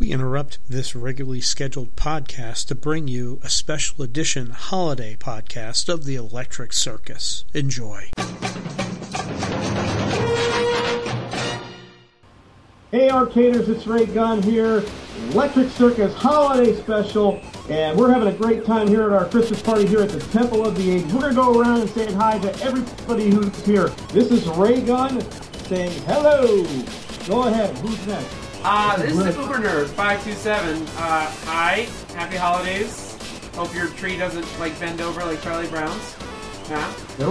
We interrupt this regularly scheduled podcast to bring you a special edition holiday podcast of the Electric Circus. Enjoy. Hey Arcaders, it's Ray Gunn here, Electric Circus Holiday Special, and we're having a great time here at our Christmas party here at the Temple of the Age. We're going to go around and say hi to everybody who's here. This is Ray Gunn saying hello. Go ahead, who's next? This is the Uber Nerd 527. Hi, happy holidays. Hope your tree doesn't bend over like Charlie Brown's. Yeah.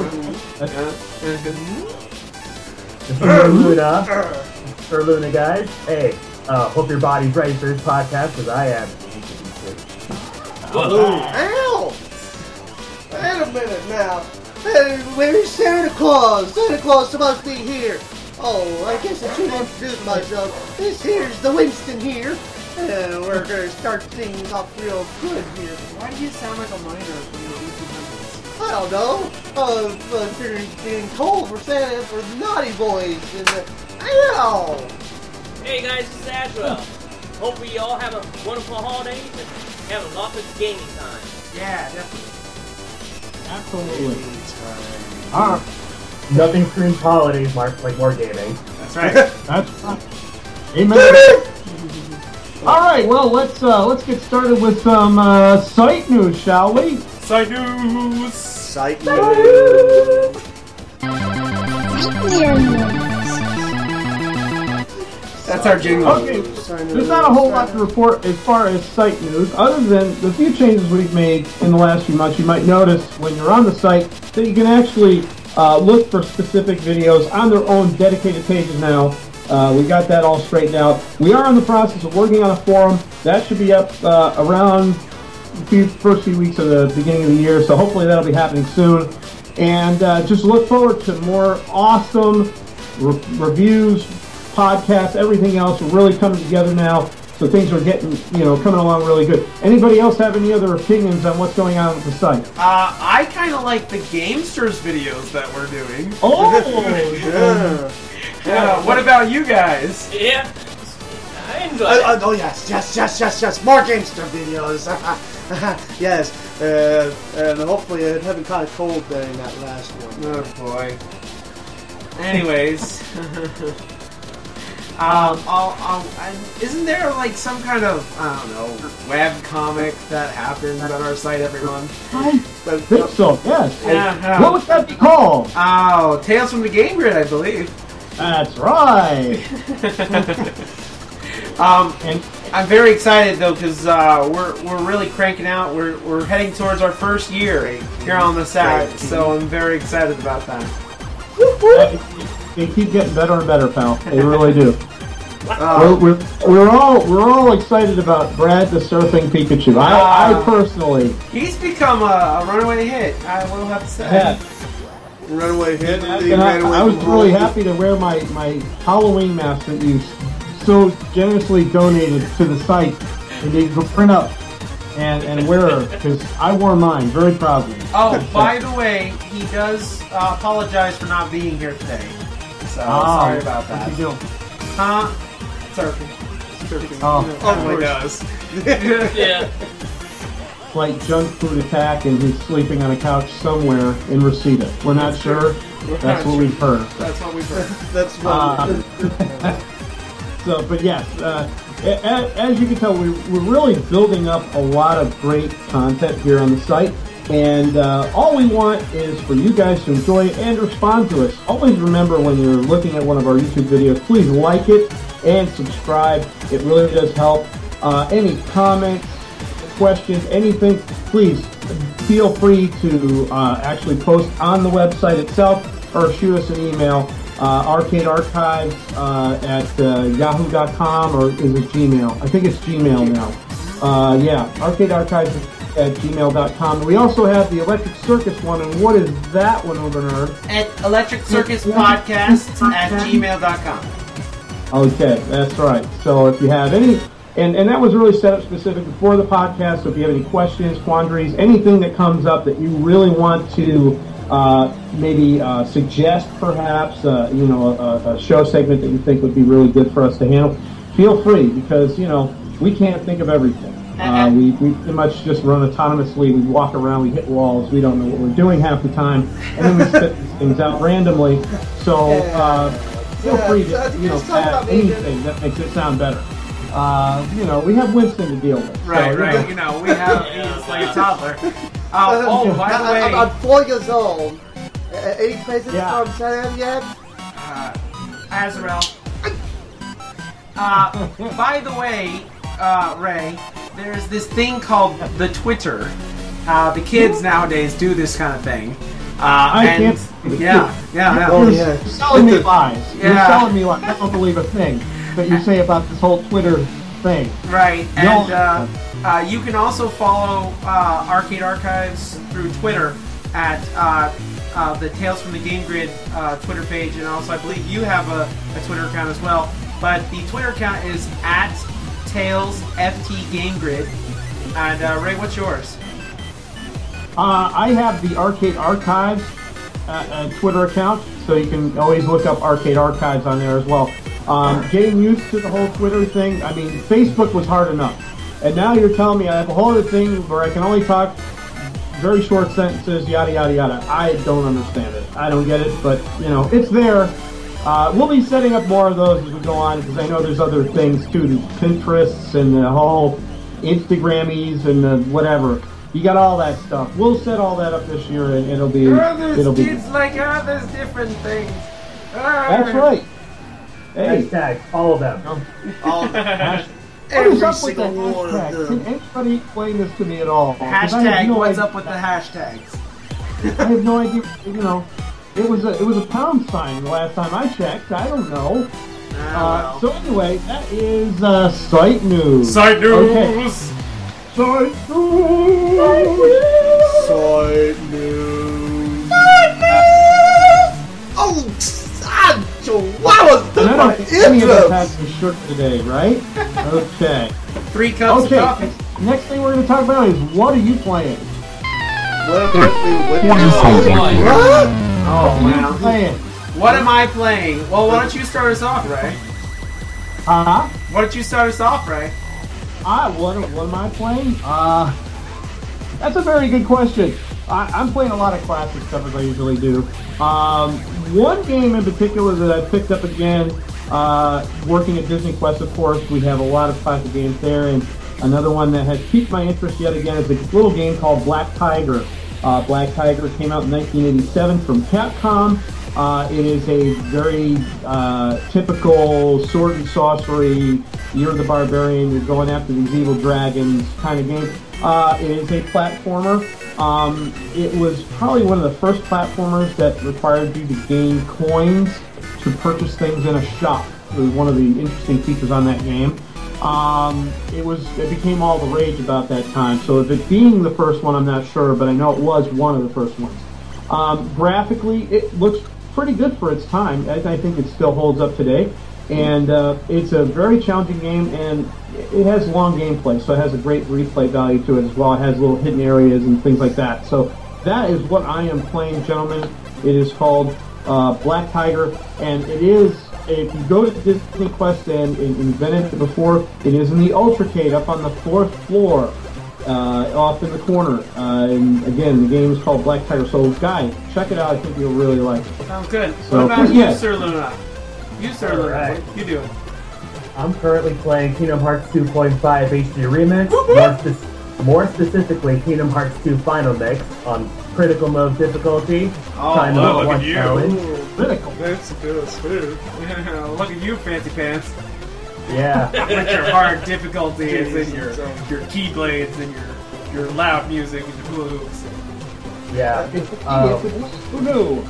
Luna, guys. Hey, hope your body's ready for this podcast because I am. Ow! Wait a minute now. Hey, where's Santa Claus? Santa Claus supposed to be here. Oh, I guess I should introduce myself. This here's the Winston here. And we're going to start things off real good here. Why do you sound like a miner from the 1800s? I don't know. You're being told for Santa for the naughty boys. And ow! Hey guys, this is Ashwell. Hope we all have a wonderful holiday and have lots of gaming time. Yeah, definitely. Absolutely. Nothing screams holidays like more gaming. That's right. That's right. Amen. All right, well, let's get started with some site news, shall we? Side news! Site news! That's our jingle. Okay, there's not a whole lot to report as far as site news, other than the few changes we've made in the last few months. You might notice when you're on the site that you can actually look for specific videos on their own dedicated pages now. We got that all straightened out. We are in the process of working on a forum. That should be up around the first few weeks of the beginning of the year, so hopefully that'll be happening soon. And just look forward to more awesome reviews, podcasts, everything else. We're really coming together now, so things are getting, coming along really good. Anybody else have any other opinions on what's going on with the site? I kind of like the Gamesters videos that we're doing. Oh, yeah. What about you guys? Yeah, I enjoy it. Oh yes. More Gamester videos. Yes. And hopefully it having kind of cold during that last one. Oh boy. Anyways. Isn't there some kind of, I don't know, web comic that happens on our site every month? I think so, yes. Yeah. What would that be called? Oh, Tales from the Game Grid, I believe. That's right. And I'm very excited though because we're really cranking out. We're heading towards our first year here on the site, so I'm very excited about that. They keep getting better and better, pal. They really do. We're all excited about Brad the Surfing Pikachu. I personally. He's become a runaway hit. I will have to say. Yeah. Runaway hit. I was really happy to wear my Halloween mask that you so generously donated to the site, and you can print up and wear her, because I wore mine very proudly. Oh, by the way, he does apologize for not being here today. So sorry about that. What's he doing? Surfing. Oh my gosh. Yeah. Like junk food attack, and he's sleeping on a couch somewhere in Reseda. We're not sure. That's what we've heard. That's what we've heard. That's what. So, but yes, as you can tell, we're really building up a lot of great content here on the site, and all we want is for you guys to enjoy it and respond to us. Always remember when you're looking at one of our YouTube videos, please like it and subscribe. It really does help. Any comments, questions, anything, please feel free to actually post on the website itself or shoot us an email. Arcade Archives at yahoo.com, or is it Gmail? I think it's Gmail now. Arcade Archives at gmail.com. We also have the Electric Circus one, and what is that one, over Nerd? At Electric Circus Podcast at gmail.com. Okay, that's right. So if you have any, and that was really set up specifically for the podcast, so if you have any questions, quandaries, anything that comes up that you really want to maybe suggest perhaps, a show segment that you think would be really good for us to handle, feel free, because, we can't think of everything. We pretty much just run autonomously. We walk around, we hit walls, we don't know what we're doing half the time, and then we spit these things out randomly. So feel free to add anything that makes it sound better. We have Winston to deal with. Right. We have he's like a toddler. By the way, I'm 4 years old. Any presents from Santa yet? Azrael. By the way, Ray, there's this thing called the Twitter. The kids nowadays do this kind of thing. You're selling me lies. You're selling me lies. I don't believe a thing that you say about this whole Twitter thing. Right, and you can also follow Arcade Archives through Twitter at the Tales from the Game Grid Twitter page, and also I believe you have a Twitter account as well. But the Twitter account is at TalesFTGameGrid. And Ray, what's yours? I have the Arcade Archives Twitter account, so you can always look up Arcade Archives on there as well. Getting used to the whole Twitter thing, I mean, Facebook was hard enough. And now you're telling me I have a whole other thing where I can only talk very short sentences, yada, yada, yada. I don't understand it. I don't get it, but, it's there. We'll be setting up more of those as we go on, because I know there's other things, too. There's Pinterests and the whole Instagrammies and the whatever. You got all that stuff. We'll set all that up this year, and it'll be... There's there's different things. That's right. Hey. Hashtag, all of them. What is up with the hashtag? Can anybody explain this to me at all? Hashtag, what's up with the hashtags? I have no idea, it was a pound sign the last time I checked. I don't know. So anyway, that is Site News. Site News! Okay. Site News! Site News! Oh, Chihuahua! And I don't think any of us have the shirt today, right? Okay. 3 cups of coffee. Next thing we're going to talk about is what are you playing? What? Oh, man. Playing? What am I playing? Well, why don't you start us off, Ray? Why don't you start us off, Ray? What am I playing? That's a very good question. I'm playing a lot of classic stuff as I usually do. One game in particular that I picked up again, working at Disney Quest, of course, we have a lot of classic games there, and another one that has piqued my interest yet again is a little game called Black Tiger. Black Tiger came out in 1987 from Capcom. It is a very typical sword and sorcery, you're the barbarian, you're going after these evil dragons kind of game. It is a platformer. It was probably one of the first platformers that required you to gain coins to purchase things in a shop. It was one of the interesting features on that game. It became all the rage about that time. So if it being the first one, I'm not sure, but I know it was one of the first ones. Graphically, it looks pretty good for its time. I think it still holds up today. And it's a very challenging game, and it has long gameplay, so it has a great replay value to it as well. It has little hidden areas and things like that. So that is what I am playing, gentlemen. It is called Black Tiger, and it is, if you go to Disney Quest and invented it before, it is in the Ultracade up on the 4th floor, off in the corner. And again, the game is called Black Tiger. So guys, check it out. I think you'll really like it. Sounds good. So, what about you, Sir Luna? Right. What you doing? I'm currently playing Kingdom Hearts 2.5 HD Remix, more specifically Kingdom Hearts 2 Final Mix on critical mode difficulty. Time look one at you. challenge. Critical. That's good too. Look at you, fancy pants. Yeah. With your hard difficulties and your keyblades and your loud music and your hula hoops. Yeah. Who knew?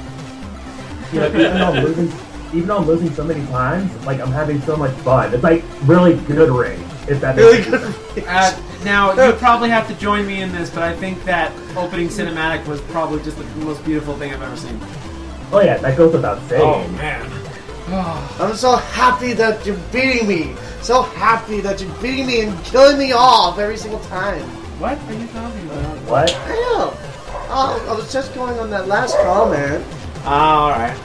Even though I'm losing so many times, like, I'm having so much fun. It's like really good rage, if that makes sense. Now, you probably have to join me in this, but I think that opening cinematic was probably just the most beautiful thing I've ever seen. Oh yeah, that goes without saying. Oh, man. I'm so happy that you're beating me. So happy that you're beating me and killing me off every single time. What are you talking about? What? I know. I was just going on that last comment. Alright.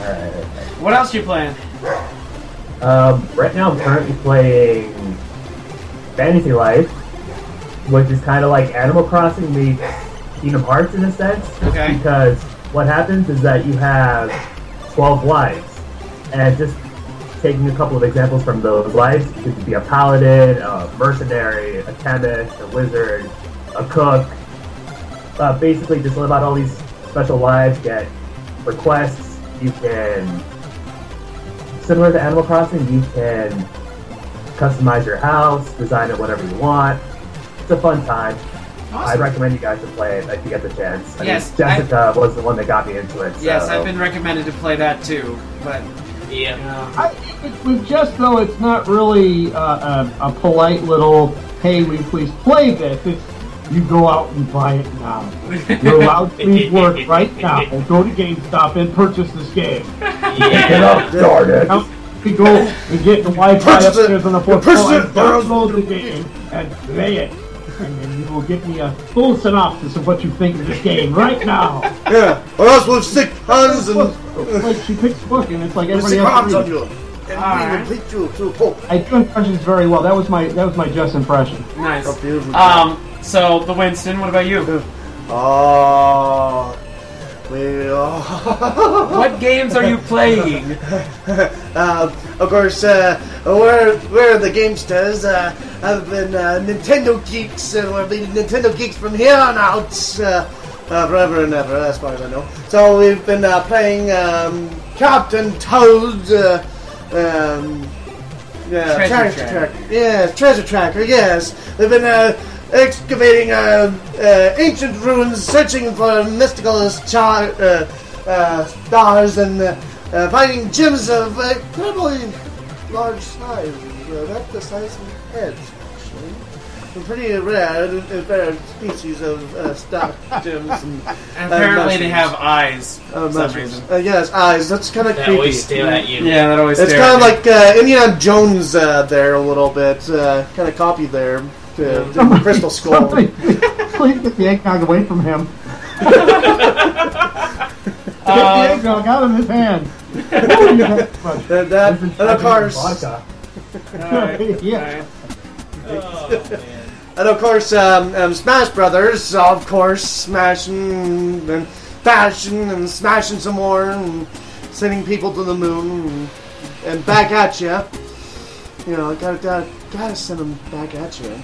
Alright. What else are you playing? Right now I'm currently playing Fantasy Life, which is kind of like Animal Crossing meets Kingdom Hearts in a sense. Okay. Because what happens is that you have 12 lives, and just taking a couple of examples from those lives, you could be a paladin, a mercenary, a chemist, a wizard, a cook. Basically, just live out all these special lives, get requests. You can, similar to Animal Crossing, you can customize your house, design it whatever you want. It's a fun time. Awesome. I'd recommend you guys to play it if you get the chance. Yes, Jessica was the one that got me into it. Yes, so. I've been recommended to play that too, but Yeah. With just though, it's not really a polite little, hey, will you please play this? It's, you go out and buy it now. You're allowed to leave work right now. Go to GameStop and purchase this game. Get up, started. You go and get the Wi-Fi upstairs on the fourth floor and download the game and play it. And then you will give me a full synopsis of what you think of this game right now. Yeah, or else we'll stick hands and Like she picks a book and it's like we'll everybody stick else hands on reads. you. And Alright. we will beat you to a pulp. I do impressions very well. That was my Jess impression. nice. Oh, beautiful. So the Winston, what about you? Oh, we What games are you playing? of course, we're the Gamesters. I've been Nintendo geeks, and we've been Nintendo geeks from here on out, forever and ever, as far as I know. So we've been playing Captain Toad, Treasure Tracker. Yes, Treasure Tracker, yes. We've been excavating ancient ruins, searching for mystical stars, and finding gems of incredibly large size. That's the size of heads, actually. Some pretty rare species of star gems. And Apparently they mushrooms. have eyes for some Mushrooms. reason. Yes, eyes. That's kind of They creepy. always stare at you. Yeah, that always It's stare kind of at me. like Indiana Jones there a little bit. Kind of copy there to Crystal Skull. Somebody, please get the eggnog away from him. Get the eggnog out of his hand. And of course, Vodka. Yeah. Oh, man. and of course, Smash Brothers. Of course, smashing and bashing and smashing some more and sending people to the moon and back at you. You know, gotta send them back at you.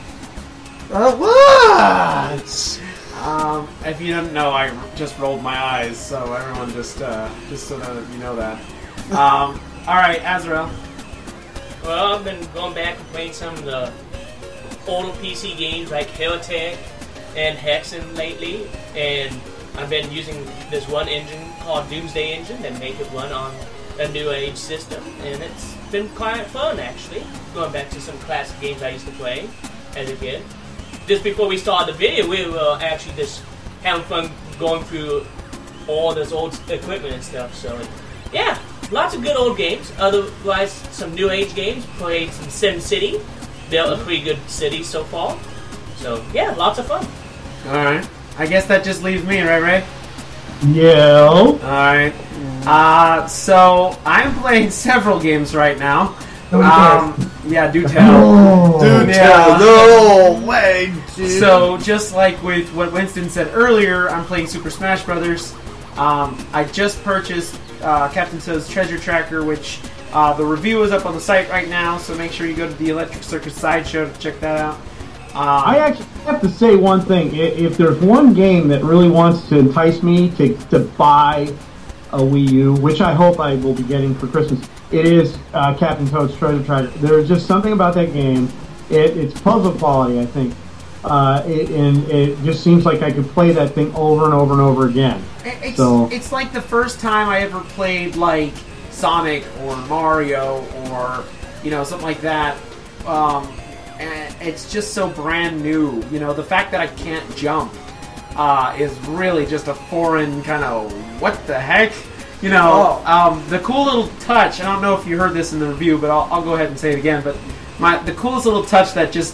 What? If you didn't know, I just rolled my eyes, so everyone just so that you know that. All right, Azrael. Well, I've been going back and playing some of the older PC games like Heretic and Hexen lately, and I've been using this one engine called Doomsday Engine that make it run on a new age system, and it's been quite fun actually. Going back to some classic games I used to play as a kid. Just before we started the video, we were actually just having fun going through all this old equipment and stuff. So, yeah, lots of good old games. Otherwise, some new age games. Played some SimCity. Built a pretty good city so far. So, yeah, lots of fun. All right. I guess that just leaves me, right, Ray? Yeah. All right. So I'm playing several games right now. Yeah, do tell. Dude, Yeah. no way, dude. So just like with what Winston said earlier, I'm playing Super Smash Brothers. I just purchased Captain Toad's Treasure Tracker, which the review is up on the site right now. So make sure you go to the Electric Circus Sideshow to check that out. I actually have to say one thing. If there's one game that really wants to entice me to buy a Wii U, which I hope I will be getting for Christmas, it is Captain Toad's Treasure Tracker. There's just something about that game. It's puzzle quality, I think. And it just seems like I could play that thing over and over and over again. It's like the first time I ever played like Sonic or Mario or something like that. And it's just so brand new. The fact that I can't jump is really just a foreign kind of what the heck. The cool little touch. I don't know if you heard this in the review, but I'll go ahead and say it again. But the coolest little touch that just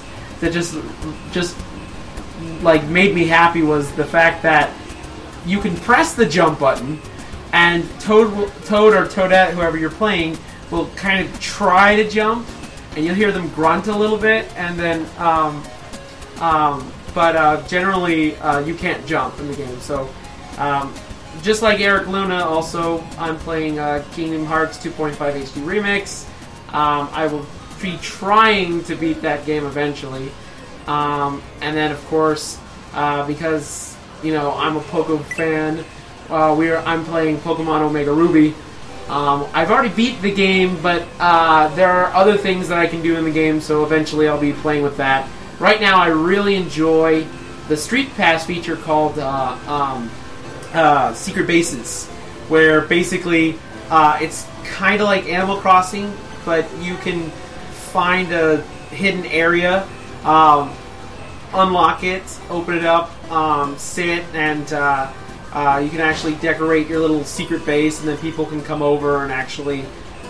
like made me happy was the fact that you can press the jump button, and Toad or Toadette, whoever you're playing, will kind of try to jump, and you'll hear them grunt a little bit, and then but generally you can't jump in the game. So just like Eric Luna, also I'm playing Kingdom Hearts 2.5 HD Remix. I will be trying to beat that game eventually, and then of course because I'm a Poco fan, I'm playing Pokemon Omega Ruby. I've already beat the game, but there are other things that I can do in the game, so eventually I'll be playing with that. Right now, I really enjoy the Street Pass feature called Secret Bases, where basically it's kind of like Animal Crossing, but you can find a hidden area, unlock it, open it up, sit, and you can actually decorate your little secret base, and then people can come over and actually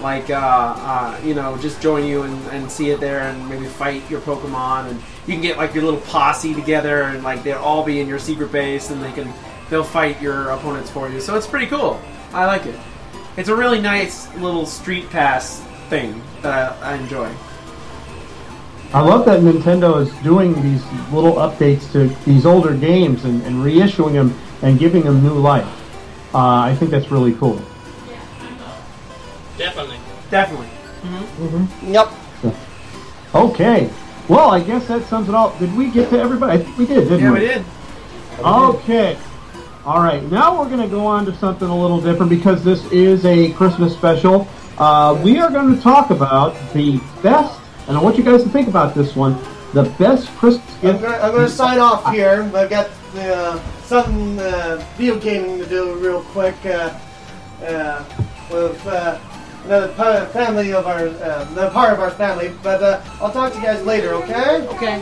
just join you and see it there, and maybe fight your Pokemon, and you can get like your little posse together, and like they'll all be in your secret base, and they'll fight your opponents for you. So it's pretty cool. I like it. It's a really nice little Street Pass thing that I enjoy. I love that Nintendo is doing these little updates to these older games and reissuing them and giving them new life. I think that's really cool. Definitely. Mm-hmm. Yep. Okay. Well, I guess that sums it all. Did we get to everybody? I think we did, didn't we? Yeah, we did. Okay. All right. Now we're going to go on to something a little different because this is a Christmas special. We are going to talk about the best, and I want you guys to think about this one, the best Christmas gift. I'm going to sign off here. I've got some video gaming to do real quick with another family of our, another part of our family. But I'll talk to you guys later, okay? Okay.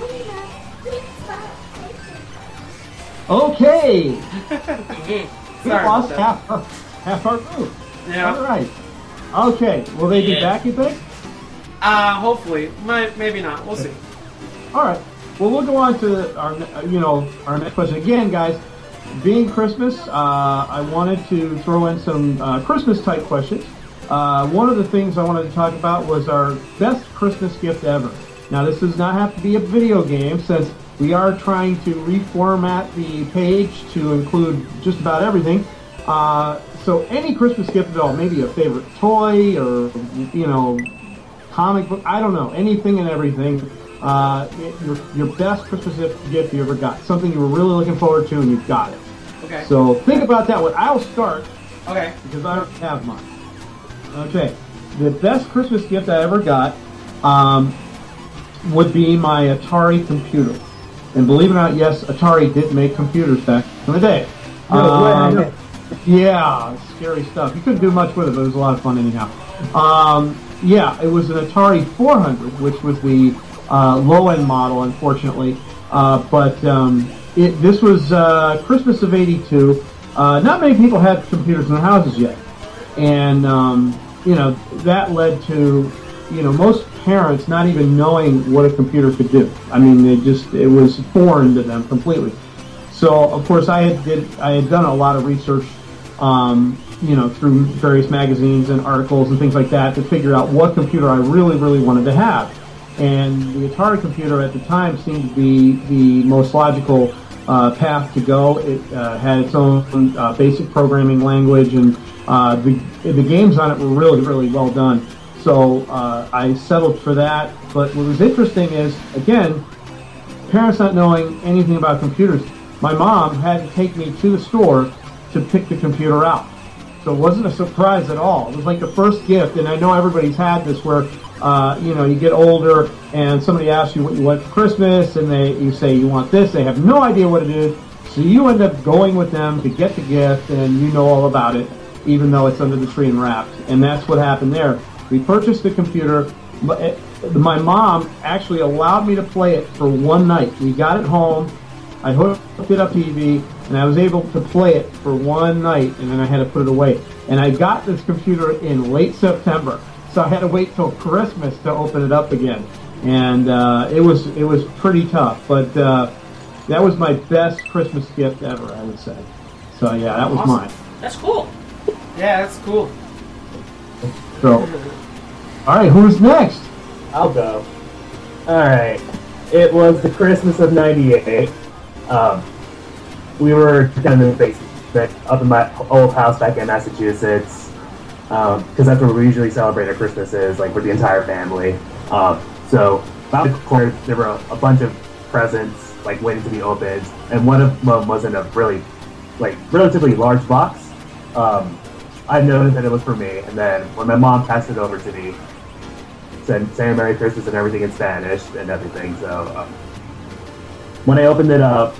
Okay. We Sorry lost about that. half our group. Yeah. All right. Okay. Will they be Yeah. back, you think? Hopefully. Maybe not. We'll see. All right. Well, we'll go on to our next question. Again, guys, being Christmas, I wanted to throw in some Christmas-type questions. One of the things I wanted to talk about was our best Christmas gift ever. Now, this does not have to be a video game, since we are trying to reformat the page to include just about everything. So any Christmas gift at all, maybe a favorite toy or, comic book, I don't know, anything and everything. Your best Christmas gift you ever got. Something you were really looking forward to and you got it. Okay. So think about that one. I'll start Okay. because I don't have mine. Okay. The best Christmas gift I ever got would be my Atari computer. And believe it or not, yes, Atari did make computers back in the day. Yeah, scary stuff. You couldn't do much with it, but it was a lot of fun anyhow. It was an Atari 400, which was the low-end model, unfortunately. This was Christmas of '82. Not many people had computers in their houses yet. And, that led to, most parents not even knowing what a computer could do. I mean, it was foreign to them completely. So, of course, I had done a lot of research, through various magazines and articles and things like that to figure out what computer I really, really wanted to have. And the Atari computer at the time seemed to be the most logical path to go. It had its own basic programming language, and the games on it were really, really well done. So I settled for that. But what was interesting is, again, parents not knowing anything about computers, my mom had to take me to the store to pick the computer out. So it wasn't a surprise at all. It was like the first gift, and I know everybody's had this where, you get older and somebody asks you what you want for Christmas, and you say you want this. They have no idea what it is, so you end up going with them to get the gift, and you know all about it, even though it's under the tree and wrapped. And that's what happened there. We purchased the computer. My mom actually allowed me to play it for one night. We got it home. I hooked it up to TV, and I was able to play it for one night, and then I had to put it away. And I got this computer in late September, so I had to wait till Christmas to open it up again. And it was pretty tough, but that was my best Christmas gift ever, I would say. So yeah, that was Awesome. mine. That's cool. Yeah, that's cool. So, all right, who's next? I'll go. Alright. It was the Christmas of '98. We were down in the basement up in my old house back in Massachusetts. Because that's where we usually celebrate our Christmases, like with the entire family. So about the corner, there were a bunch of presents, like waiting to be opened, and one of them was in a relatively large box. I noticed that it was for me, and then when my mom passed it over to me, said "Saying Merry Christmas" and everything in Spanish and everything. So when I opened it up,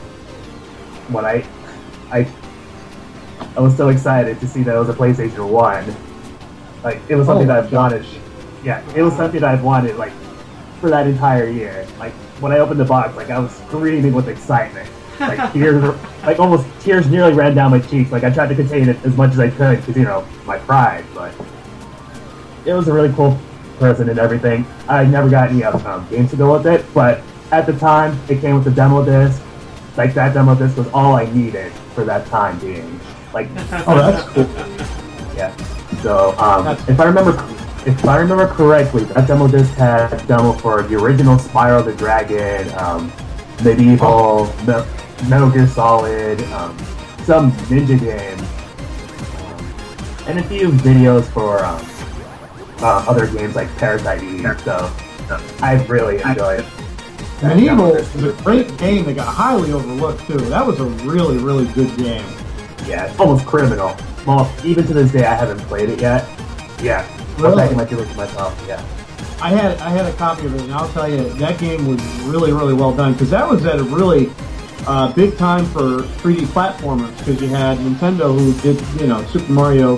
I was so excited to see that it was a PlayStation 1. Like, it was something that I've wanted. Yeah, it was something that I've wanted, like, for that entire year. Like, when I opened the box, like, I was screaming with excitement. Like, tears nearly ran down my cheeks. Like, I tried to contain it as much as I could because, you know, my pride. But it was a really cool present and everything. I never got any games to go with it, but at the time, it came with a demo disc. Like, that demo disc was all I needed for that time being. Like, Oh, that's cool. yeah. So, if I remember correctly, that demo disc had a demo for the original Spyro the Dragon, Medieval, Metal Gear Solid, some Ninja game, and a few videos for other games like Parasite Eve. So, I really enjoyed it. Medieval is a great game that got highly overlooked too. That was a really, really good game. Yeah, it's almost criminal. Well, even to this day, I haven't played it yet. Yeah, Really? back in my feelings myself. Yeah. I had a copy of it, and I'll tell you, that game was really, really well done, because that was at a really big time for 3D platformers, because you had Nintendo, who did, you know, Super Mario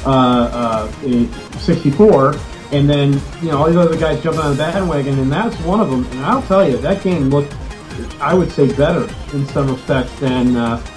64, and then, you know, all these other guys jumping on the bandwagon, and that's one of them. And I'll tell you, that game looked, I would say, better in some respects than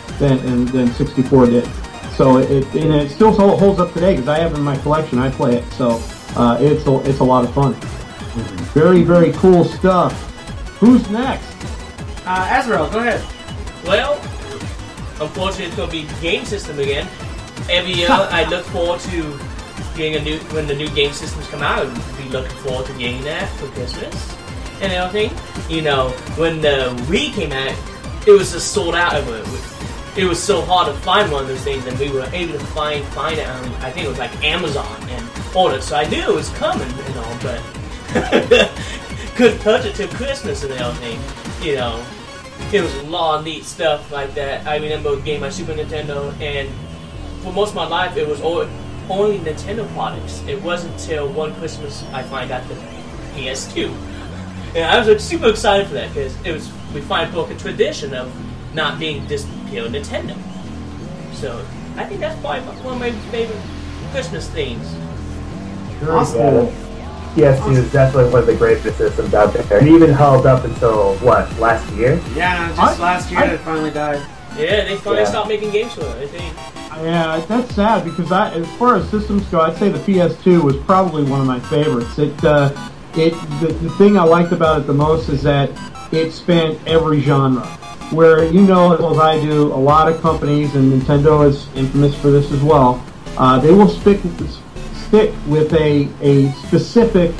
64 did. So it still holds up today, because I have it in my collection. I play it, so it's a lot of fun. Very, very cool stuff. Who's next? Azrael, go ahead. Well, unfortunately, it's going to be game system again. Every year, I look forward to getting when the new game systems come out. I'll be looking forward to getting that for Christmas and everything. You know, when the Wii came out, it was just sold out. It was so hard to find one of those things, and we were able to find it on, I think it was like Amazon, and order it. So I knew it was coming and all, but couldn't touch it till Christmas and everything. You know, it was a lot of neat stuff like that. I remember getting my Super Nintendo, and for most of my life, it was only Nintendo products. It wasn't until one Christmas I finally got the PS2, and I was super excited for that because we finally broke a tradition of not being just pure Nintendo. So I think that's probably one of my favorite Christmas themes. Awesome. PS2 is definitely one of the greatest systems out there. It even held up until, last year? Yeah, just last year it finally died. Yeah, they finally stopped making games for it, I think. Yeah, that's sad, because as far as systems go, I'd say the PS2 was probably one of my favorites. The thing I liked about it the most is that it spanned every genre. Where, you know as well as I do, a lot of companies, and Nintendo is infamous for this as well, they will stick with a specific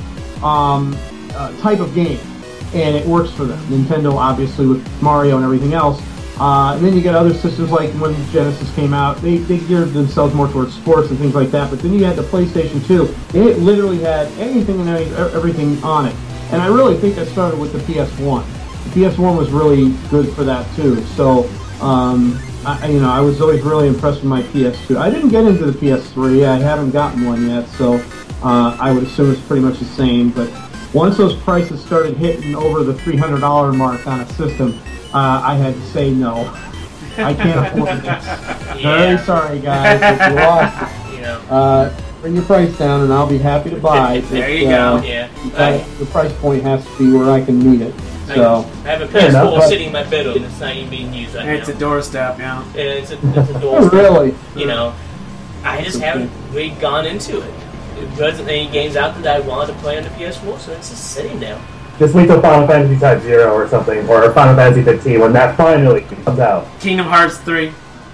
type of game, and it works for them. Nintendo, obviously, with Mario and everything else. And then you get other systems like when Genesis came out, they geared themselves more towards sports and things like that. But then you had the PlayStation 2, and it literally had anything and everything on it. And I really think that started with the PS1. The PS1 was really good for that too. So, I was always really impressed with my PS2. I didn't get into the PS3. I haven't gotten one yet, so I would assume it's pretty much the same. But once those prices started hitting over the $300 mark on a system, I had to say no. I can't afford this. Yeah. Very sorry, guys. If you lost, You know. bring your price down, and I'll be happy to buy. There you go. Yeah. The price point has to be where I can meet it. So I have a PS4 sitting in my bedroom that's not even being used right now. It's a doorstep, yeah. And it's a doorstep. Really? You know, I just haven't really gone into it. There wasn't any games out there that I wanted to play on the PS4, so it's just sitting there. Just wait till Final Fantasy Type 0 or something, or Final Fantasy 15 when that finally comes out. Kingdom Hearts 3.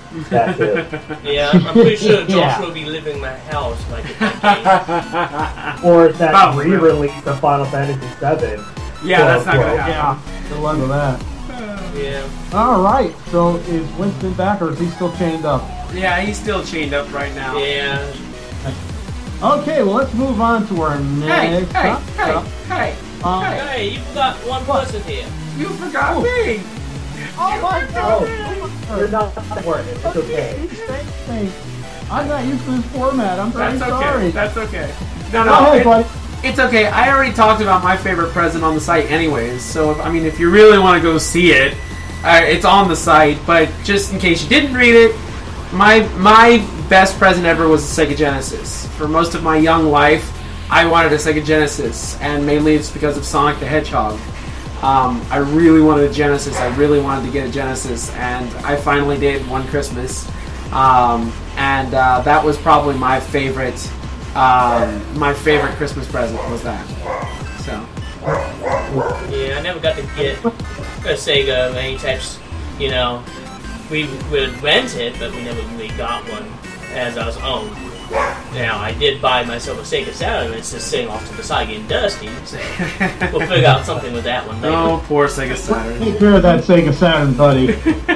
That too. Yeah, I'm pretty sure Josh Yeah. will be living in my house like that Or that Oh, re-release of Final Fantasy VII. Yeah, that's not gonna Well, happen. Yeah, good luck with that. game. Yeah. All right, so is Winston back or is he still chained up? Yeah, he's still chained up right now. Yeah. Okay, well let's move on to our Hey, next hey, topic. hey, Um, hey, Hey, you've got one person here. you forgot me! Oh my God! You're not worth it. It's okay. Hey, I'm not used to this format. I'm very That's okay. sorry. That's okay. No, Go ahead, buddy. it's okay. I already talked about my favorite present on the site anyways, so if you really want to go see it, it's on the site, but just in case you didn't read it, my best present ever was a Sega Genesis. For most of my young life, I wanted a Sega Genesis, and mainly it's because of Sonic the Hedgehog. I really wanted a Genesis. I really wanted to get a Genesis, and I finally did one Christmas. And that was probably my favorite Christmas present was that. So Yeah, I never got to get a Sega of any types. You know, we would rent it, but we never really got one as our own. Now, I did buy myself a Sega Saturn. It's just sitting off to the side getting dusty. So we'll figure out something with that one later. oh, poor Sega Saturn. Take care of that Sega Saturn, buddy.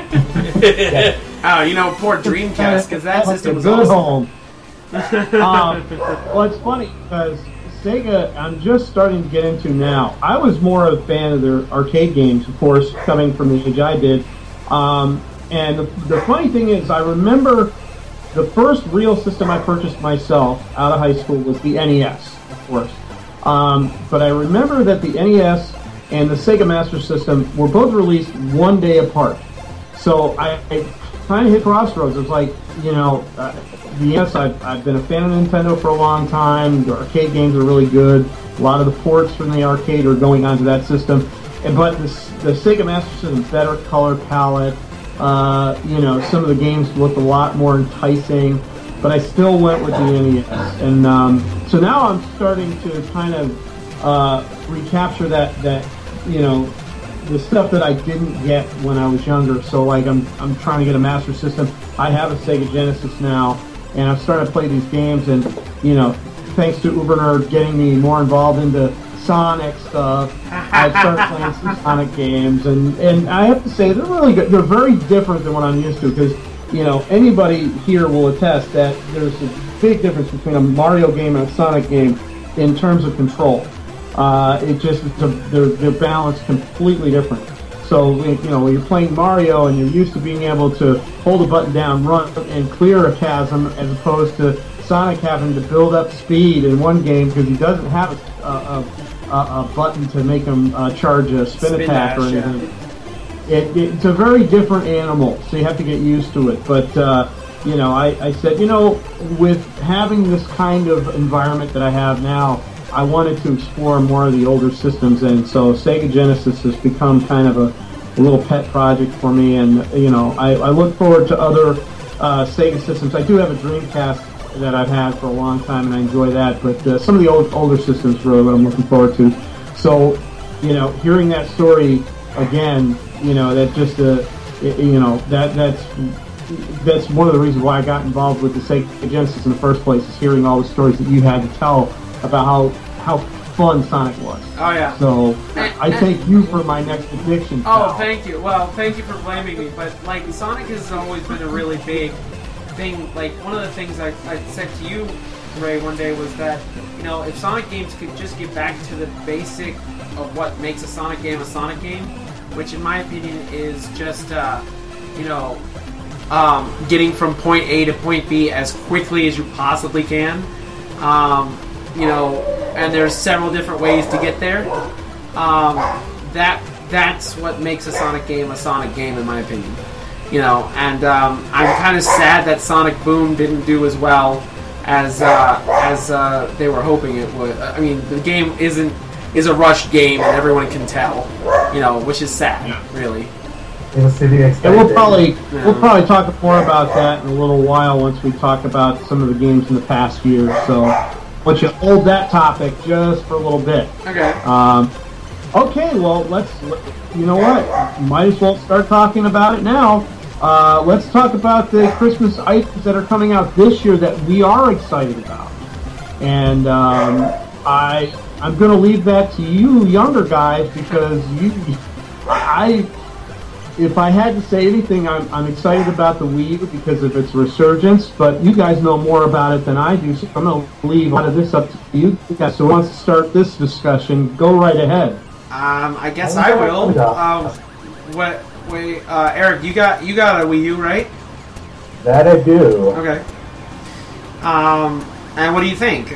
Oh, poor Dreamcast, because that system was a good awesome. home. Well, it's funny because Sega, I'm just starting to get into now. I was more a fan of their arcade games, of course, coming from the age I did. And the funny thing is, I remember the first real system I purchased myself out of high school was the NES, of course. But I remember that the NES and the Sega Master System were both released one day apart. So I kind of hit crossroads. It was like, the NES, I've been a fan of Nintendo for a long time. The arcade games are really good. A lot of the ports from the arcade are going onto that system. But the Sega Master System, better color palette. Some of the games looked a lot more enticing, but I still went with the NES. And so now I'm starting to kind of recapture that the stuff that I didn't get when I was younger. So like I'm trying to get a Master System. I have a Sega Genesis now, and I'm starting to play these games. And thanks to UberNerd getting me more involved into Sonic stuff, I started playing some Sonic games, and I have to say they're really good. They're very different than what I'm used to because anybody here will attest that there's a big difference between a Mario game and a Sonic game in terms of control. They're balanced completely different. So when you're playing Mario and you're used to being able to hold a button down, run, and clear a chasm, as opposed to Sonic having to build up speed in one game because he doesn't have a button to make him charge a spin attack or anything. Yeah. It's a very different animal, so you have to get used to it. But I said, with having this kind of environment that I have now, I wanted to explore more of the older systems, and so Sega Genesis has become kind of a little pet project for me. And I look forward to other Sega systems. I do have a Dreamcast that I've had for a long time, and I enjoy that. But some of the older systems, really, what I'm looking forward to. So, hearing that story again, that just that's one of the reasons why I got involved with the Sega Genesis in the first place, is hearing all the stories that you had to tell about how fun Sonic was. Oh, yeah. So I thank you for my next addiction. Oh, pal. thank you. Well, thank you for blaming me. But Sonic has always been a really big thing. Like, one of the things I said to you, Ray, one day was that if Sonic games could just get back to the basic of what makes a Sonic game, which in my opinion is just getting from point A to point B as quickly as you possibly can. And there's several different ways to get there. That's what makes a Sonic game, in my opinion. And I'm kind of sad that Sonic Boom didn't do as well as they were hoping it would. I mean, the game is a rushed game, and everyone can tell. Which is sad, really. And we'll probably talk more about that in a little while once we talk about some of the games in the past year. So, why don't you hold that topic just for a little bit? Okay. Okay. Well, let's. You know what? Might as well start talking about it now. let's talk about the Christmas items that are coming out this year that we are excited about. And I'm going to leave that to you younger guys, because if I had to say anything, I'm excited about the Wii U because of its resurgence, but you guys know more about it than I do, so I'm going to leave a lot of this up to you guys. So who wants to start this discussion? Go right ahead. I guess I will. Eric, you got a Wii U, right? That I do. Okay. And what do you think?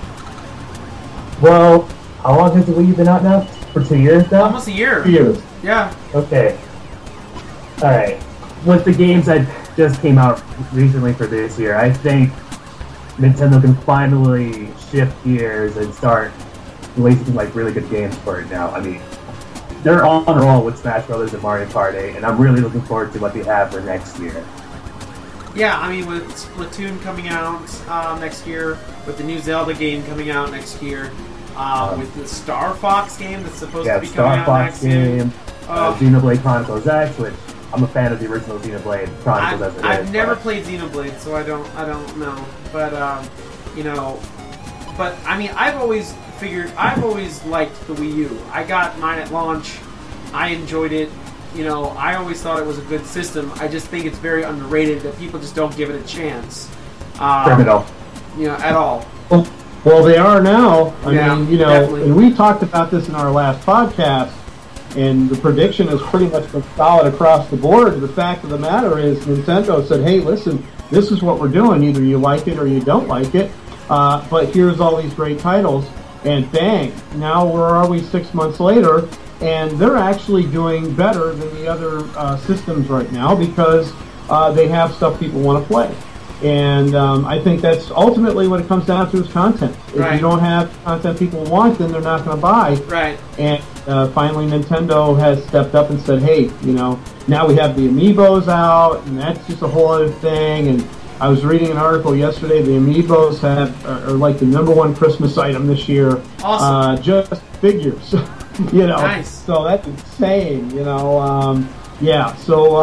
Well, how long has the Wii U been out now? For 2 years now? Almost a year. 2 years. Yeah. Okay. Alright. With the games that just came out recently for this year, I think Nintendo can finally shift gears and start releasing like really good games for it now. I mean, they're on a roll with Smash Brothers and Mario Kart 8, and I'm really looking forward to what they have for next year. Yeah, I mean, with Splatoon coming out next year, with the new Zelda game coming out next year, with the Star Fox game that's supposed to be coming out next year. Xenoblade Chronicles X, which I'm a fan of the original Xenoblade Chronicles as it is. I've never played Xenoblade, so I don't know. But but I mean, I've always liked the Wii U. I got mine at launch. I enjoyed it. I always thought it was a good system. I just think it's very underrated that people just don't give it a chance. Criminal. At all. Well, they are now. I mean, definitely. And we talked about this in our last podcast, and the prediction has pretty much been solid across the board. The fact of the matter is Nintendo said, hey, listen, this is what we're doing. Either you like it or you don't like it. But here's all these great titles. And bang, now where are we 6 months later? And they're actually doing better than the other systems right now because they have stuff people want to play. And I think that's ultimately what it comes down to is content. If you don't have content people want, then they're not going to buy. Right. And finally Nintendo has stepped up and said, hey, now we have the Amiibos out, and that's just a whole other thing. And I was reading an article yesterday, the Amiibos are like the #1 Christmas item this year. Awesome. Just figures. Nice. So that's insane, yeah, so,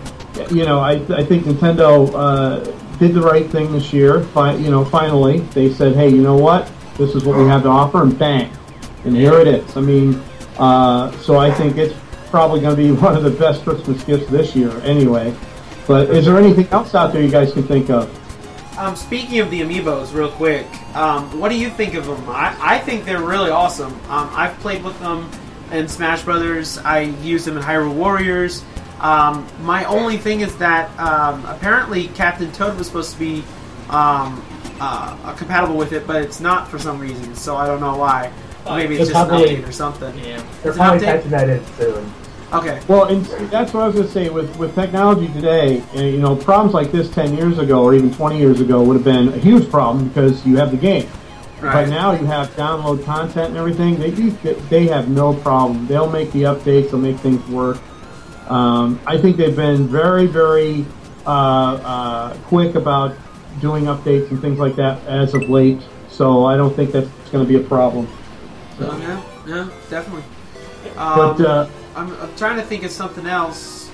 I think Nintendo did the right thing this year. Finally, they said, hey, you know what? This is what we have to offer, and bang. And here it is. I mean, so I think it's probably going to be one of the best Christmas gifts this year anyway. But is there anything else out there you guys can think of? Speaking of the Amiibos, real quick, what do you think of them? I think they're really awesome. I've played with them in Smash Brothers. I used them in Hyrule Warriors. My only thing is that apparently Captain Toad was supposed to be compatible with it, but it's not for some reason, so I don't know why. Maybe it's just an update or something. Yeah. They're probably patching that in soon. Okay. Well, and that's what I was going to say. With technology today, problems like this 10 years ago or even 20 years ago would have been a huge problem because you have the game. Right. But now you have download content and everything. They have no problem. They'll make the updates. They'll make things work. I think they've been very, very quick about doing updates and things like that as of late. So I don't think that's going to be a problem. Yeah, definitely. But I'm trying to think of something else.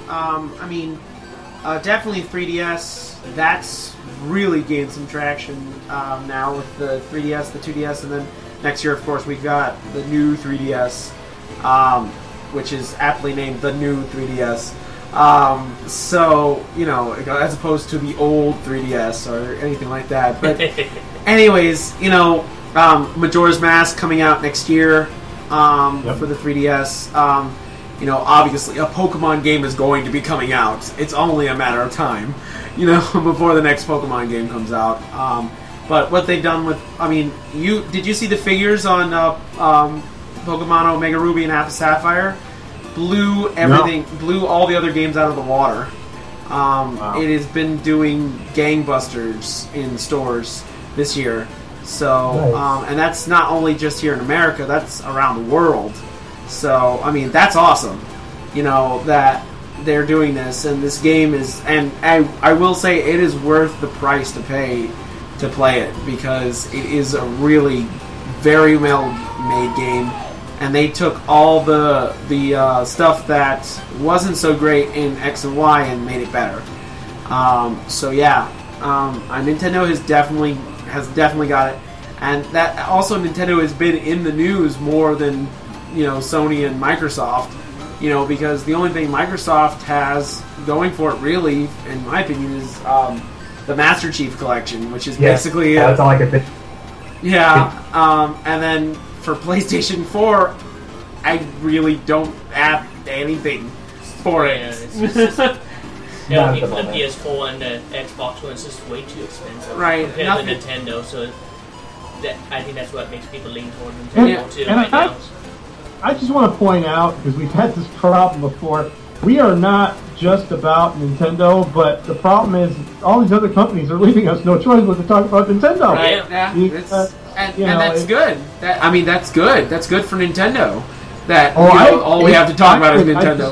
Definitely 3DS. That's really gained some traction now with the 3DS, the 2DS, and then next year, of course, we've got the new 3DS, which is aptly named the new 3DS. So, as opposed to the old 3DS or anything like that. But anyways, Majora's Mask coming out next year for the 3DS. Obviously a Pokemon game is going to be coming out. It's only a matter of time, before the next Pokemon game comes out. But what they've done with, did you see the figures on Pokemon Omega Ruby and Alpha Sapphire? Blew everything, blew all the other games out of the water. Wow. It has been doing gangbusters in stores this year. So, Nice. and that's not only just here in America, that's around the world. So, that's awesome, that they're doing this, and this game is, and I will say it is worth the price to pay to play it, because it is a really very well-made game, and they took all the stuff that wasn't so great in X and Y and made it better. Nintendo has definitely got it, and that also Nintendo has been in the news more than Sony and Microsoft. Because the only thing Microsoft has going for it, really, in my opinion, is the Master Chief Collection, which is basically that's all I can think. Yeah, and then for PlayStation 4, I really don't have anything for it. Yeah, for the PS4 and the Xbox One, it's just way too expensive compared to Nintendo. So I think that's what makes people lean toward Nintendo too right now. I just want to point out, because we've had this problem before, we are not just about Nintendo, but the problem is all these other companies are leaving us no choice but to talk about Nintendo. Right, and that's good. That's good. That's good for Nintendo. All we have to talk about is Nintendo.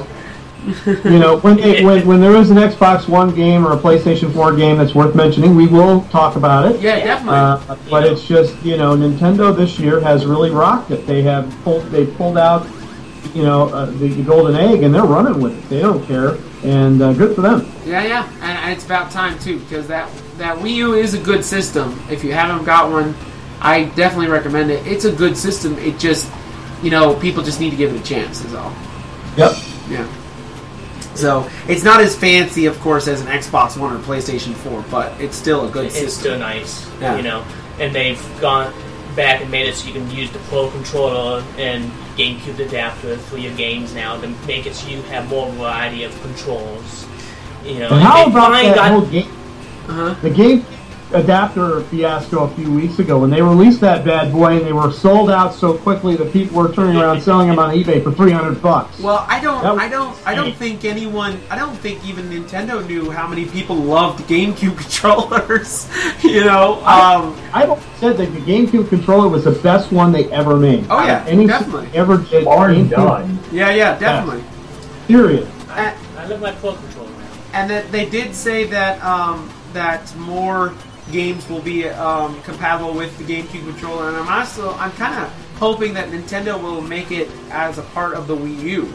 When there is an Xbox One game or a PlayStation 4 game that's worth mentioning, we will talk about it. Yeah, definitely. But it's just Nintendo this year has really rocked it. They pulled out the golden egg, and they're running with it. They don't care, and good for them. Yeah, and it's about time too, because that Wii U is a good system. If you haven't got one, I definitely recommend it. It's a good system. It just people just need to give it a chance. Is all. Yep. Yeah. So it's not as fancy, of course, as an Xbox One or PlayStation 4, but it's still a good system. It's still nice, And they've gone back and made it so you can use the Pro Controller and GameCube adapter for your games now to make it so you have more variety of controls. And how about that whole game? The game adapter fiasco a few weeks ago when they released that bad boy and they were sold out so quickly that people were turning around selling them on eBay for $300. Well, I don't think even Nintendo knew how many people loved GameCube controllers. I said that the GameCube controller was the best one they ever made. Oh yeah, definitely. Ever did. Done. Yeah, definitely. Period. I love my Pro Controller now. And that they did say that that more games will be compatible with the GameCube controller, and I'm kind of hoping that Nintendo will make it as a part of the Wii U.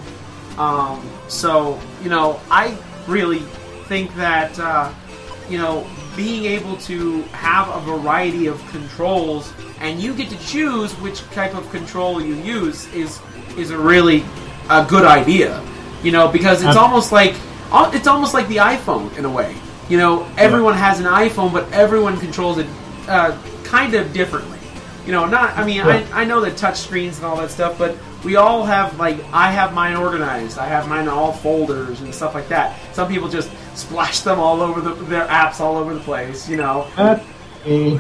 I really think that being able to have a variety of controls and you get to choose which type of control you use is a really good idea. Because it's almost like the iPhone in a way. Everyone has an iPhone, but everyone controls it kind of differently. I know the touch screens and all that stuff, but we all have, I have mine organized. I have mine in all folders and stuff like that. Some people just splash them all over their apps all over the place, That's me.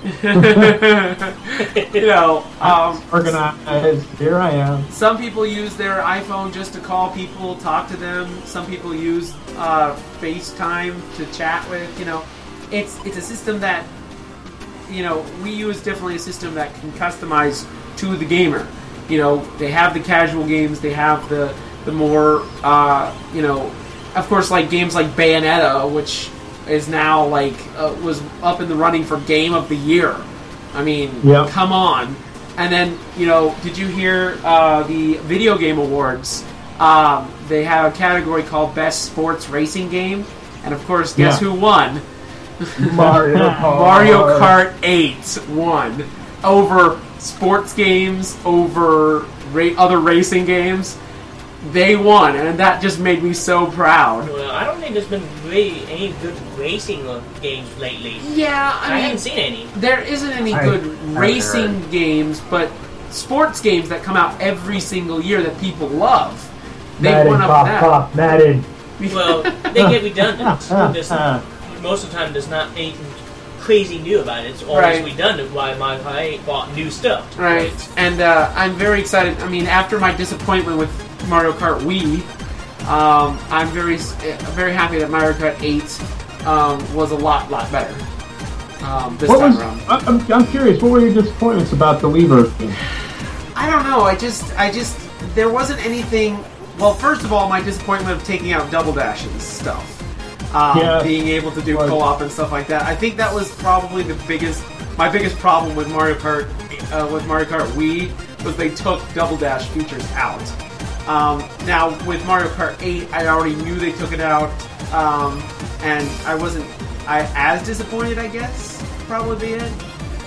Organized. Here I am. Some people use their iPhone just to call people, talk to them. Some people use FaceTime to chat with. It's a system that Wii U is definitely a system that can customize to the gamer. They have the casual games. They have the more of course, like games like Bayonetta, which is now was up in the running for Game of the Year. I mean, Come on. And then, did you hear the Video Game Awards? They have a category called Best Sports Racing Game. And of course, guess who won? Mario Kart. Mario Kart 8 won. Over sports games, over other racing games. They won, and that just made me so proud. Well, I don't think there's been really any good racing games lately. Yeah, I haven't seen any. There isn't any good racing games, but sports games that come out every single year that people love. They won up that. Madden. Well, they get redundant. Most of the time, there's not anything crazy new about it. It's always redundant. Why I bought new stuff. Right. And I'm very excited. I mean, after my disappointment with Mario Kart Wii, I'm very happy that Mario Kart 8 was a lot better this time around. I'm curious. What were your disappointments about the Wii version? I don't know. I just there wasn't anything. Well, first of all, my disappointment of taking out Double Dash's stuff. Being able to do co-op and stuff like that. I think that was probably my biggest problem with Mario Kart Wii was they took Double Dash features out. Now, with Mario Kart 8, I already knew they took it out, and I wasn't as disappointed, I guess, probably be it.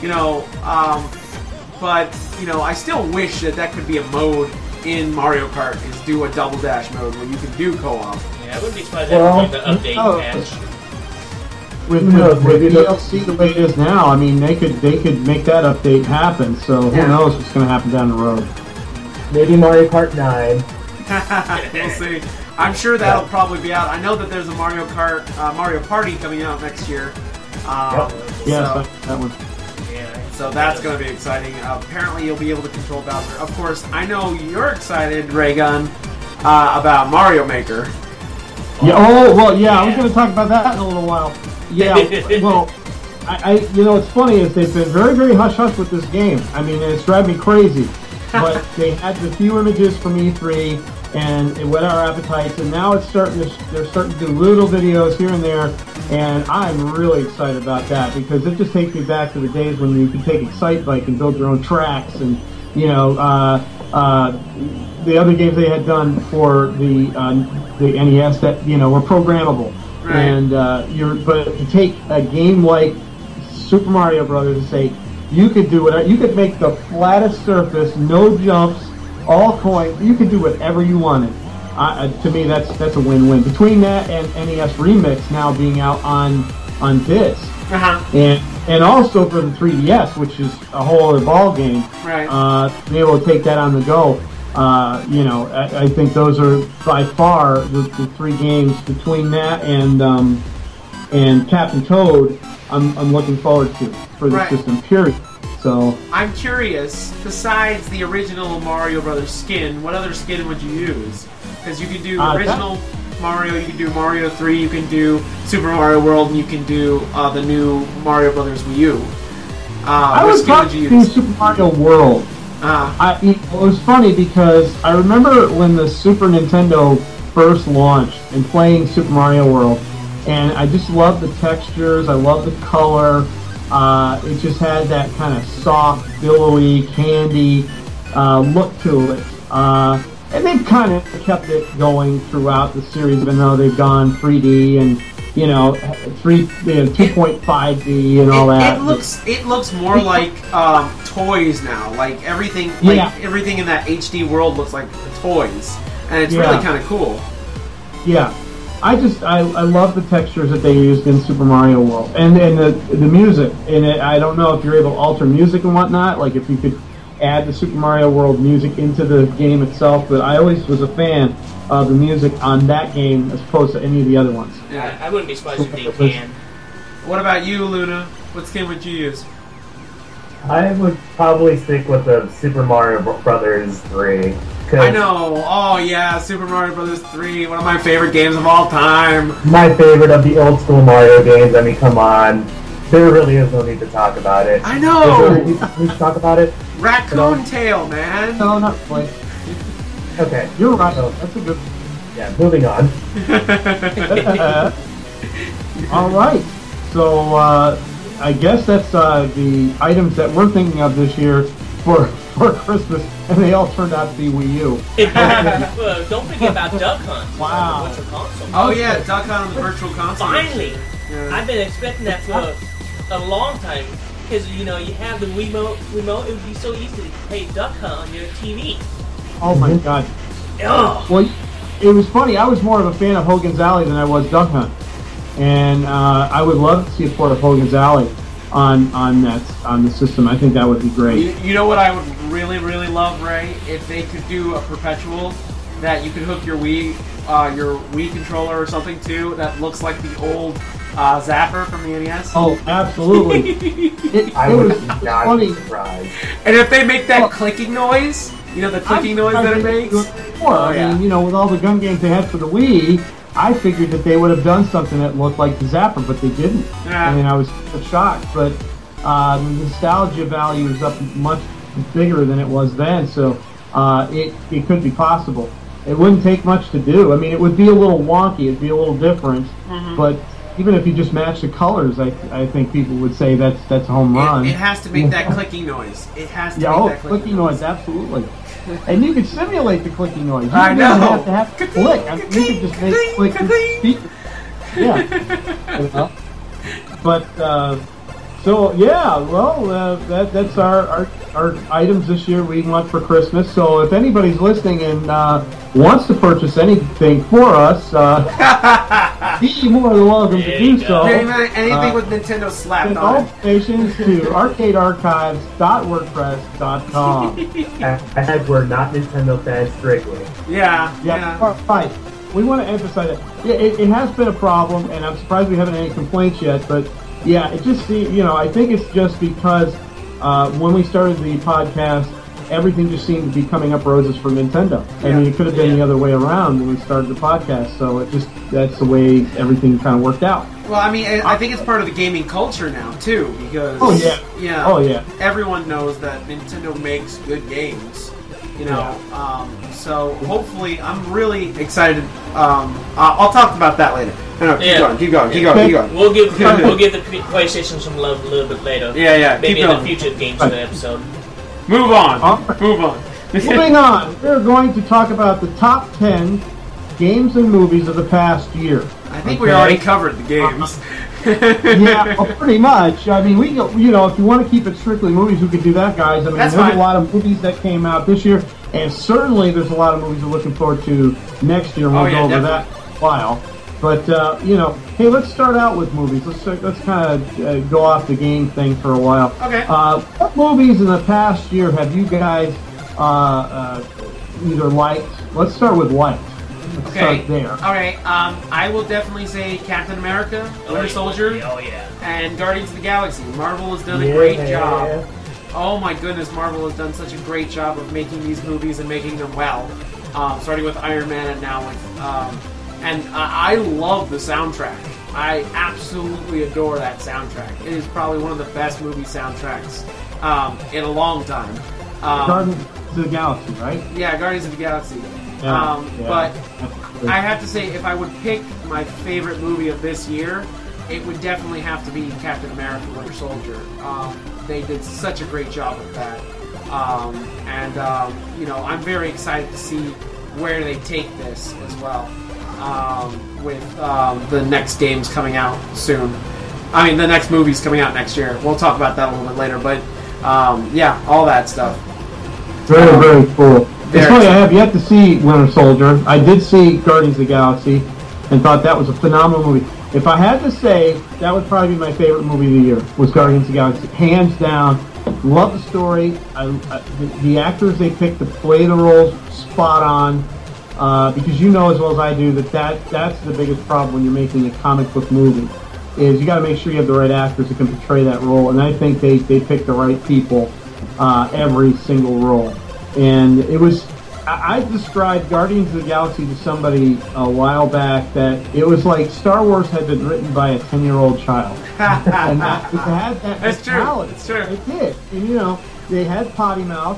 But, I still wish that could be a mode in Mario Kart, is do a Double Dash mode where you can do co-op. Yeah, I wouldn't be surprised if the update patch. With DLC the way it is now, I mean, they could make that update happen. So who knows what's going to happen down the road? Maybe Mario Kart 9. We'll see. I'm sure that'll probably be out. I know that there's a Mario Party coming out next year. Yes, that one. So that's going to be exciting. Apparently, you'll be able to control Bowser. Of course, I know you're excited, Raygun, about Mario Maker. Yeah. Oh well, yeah. I was going to talk about that in a little while. Yeah. Well, what's funny is they've been very, very hush hush with this game. I mean, it's driving me crazy. But they had the few images from E3, and it whet our appetites. And now they're starting to do little videos here and there, and I'm really excited about that because it just takes me back to the days when you could take Excite Bike and build your own tracks, and the other games they had done for the NES that were programmable. Right. And but to take a game like Super Mario Brothers and say you could do whatever, you could make the flattest surface, no jumps, all coin. You could do whatever you wanted. To me, that's a win-win. Between that and NES Remix now being out on disc, and also for the 3DS, which is a whole other ball game. Right. To be able to take that on the go. I think those are by far the three games between that and Captain Toad. I'm looking forward to for the system. Period. So I'm curious. Besides the original Mario Brothers skin, what other skin would you use? Because you can do original Mario, you can do Mario 3, you can do Super Mario World, and you can do the new Mario Brothers Wii U. I would probably do Super Mario World. It was funny because I remember when the Super Nintendo first launched and playing Super Mario World, and I just loved the textures, I loved the color. It just had that kind of soft, billowy, candy look to it. And they've kind of kept it going throughout the series, even though they've gone 3D and 2.5D and all that. It looks more like toys now. Like everything in that HD world looks like toys, and it's really kind of cool. Yeah, I love the textures that they used in Super Mario World, and the music. And I don't know if you're able to alter music and whatnot, like if you could add the Super Mario World music into the game itself. But I always was a fan of the music on that game as opposed to any of the other ones. Yeah, I wouldn't be surprised if they can. What about you, Luna? What skin would you use? I would probably stick with the Super Mario Brothers 3. I know. Oh yeah, Super Mario Brothers 3, one of my favorite games of all time. My favorite of the old school Mario games. I mean, come on. There really is no need to talk about it. I know. Need to talk about it. Raccoon Tail, man. No, not quite. Okay, you're right. That's a good. Yeah, moving on. All right. So I guess that's the items that we're thinking of this year for Christmas, and they all turned out to be Wii U. Don't forget about Duck Hunt. Wow. Virtual console. Oh yeah, Duck Hunt on the Virtual Console. Finally, I've been expecting that for a long time. Because, you have the remote, it would be so easy to play Duck Hunt on your TV. Oh my god. Oh. Well, it was funny. I was more of a fan of Hogan's Alley than I was Duck Hunt. And I would love to see a port of Hogan's Alley on the system. I think that would be great. You know what I would really, really love, Ray? If they could do a perpetual that you could hook your Wii controller or something to that looks like the old Zapper from the NES. Oh, absolutely. It was funny. Surprised. And if they make that clicking noise, the clicking noise that it makes. I mean, with all the gun games they had for the Wii, I figured that they would have done something that looked like the Zapper, but they didn't. Yeah. I mean, I was shocked. But the nostalgia value is up much bigger than it was then, so it could be possible. It wouldn't take much to do. I mean, it would be a little wonky. It'd be a little different, but even if you just match the colors, I think people would say that's a home run. It has to make that clicking noise. It has to Yeah, make oh, that clicking noise, absolutely. And you could simulate the clicking noise. You I don't know. have to have to click. I mean, you could just make click with speakers. Yeah. You know? But so yeah, well, that's our items this year we want for Christmas. So if anybody's listening and wants to purchase anything for us, be more than welcome to do so. Anything with Nintendo slapped Send on all it. donations to arcadearchives.wordpress.com. And we're not Nintendo fans strictly. Yeah. Right. We want to emphasize that. Yeah, it has been a problem, and I'm surprised we haven't had any complaints yet. But yeah, it just I think it's just because when we started the podcast, everything just seemed to be coming up roses for Nintendo. I mean, it could have been the other way around when we started the podcast. So that's the way everything kind of worked out. Well, I mean, I think it's part of the gaming culture now too, because everyone knows that Nintendo makes good games. So hopefully, I'm really excited. I'll talk about that later. No, keep going. We'll give the PlayStation some love a little bit later. Yeah. Maybe in the future games of the episode. Move on. Moving on, we're going to talk about the top 10 games and movies of the past year. I think we already covered the games. Yeah, well, pretty much. I mean, if you want to keep it strictly movies, we could do that, guys. I mean, there's a lot of movies that came out this year, and certainly there's a lot of movies we're looking forward to next year. We'll go over that in a while. But, hey, let's start out with movies. Let's kind of go off the game thing for a while. Okay. What movies in the past year have you guys either liked? Let's start with liked. Let's start there. Okay. I will definitely say Captain America, Winter Soldier, and Guardians of the Galaxy. Marvel has done a great job. Oh my goodness, Marvel has done such a great job of making these movies and making them well. Starting with Iron Man and now with... And I love the soundtrack. I absolutely adore that soundtrack. It is probably one of the best movie soundtracks in a long time. Guardians of the Galaxy, right? Yeah, Guardians of the Galaxy. But I have to say, if I would pick my favorite movie of this year, it would definitely have to be Captain America: Winter Soldier. They did such a great job with that. I'm very excited to see where they take this as well. With the next games coming out soon. I mean, the next movie's coming out next year. We'll talk about that a little bit later. But, all that stuff. Very, very cool. It's funny, I have yet to see Winter Soldier. I did see Guardians of the Galaxy and thought that was a phenomenal movie. If I had to say, that would probably be my favorite movie of the year, was Guardians of the Galaxy. Hands down. Love the story. The actors they picked to play the roles, spot on. Because you know as well as I do that's the biggest problem when you're making a comic book movie, is you got to make sure you have the right actors that can portray that role, and I think they picked the right people every single role. And it was, I described Guardians of the Galaxy to somebody a while back that it was like Star Wars had been written by a 10-year-old child. And it had that mentality. It's true. It did. And they had potty mouth,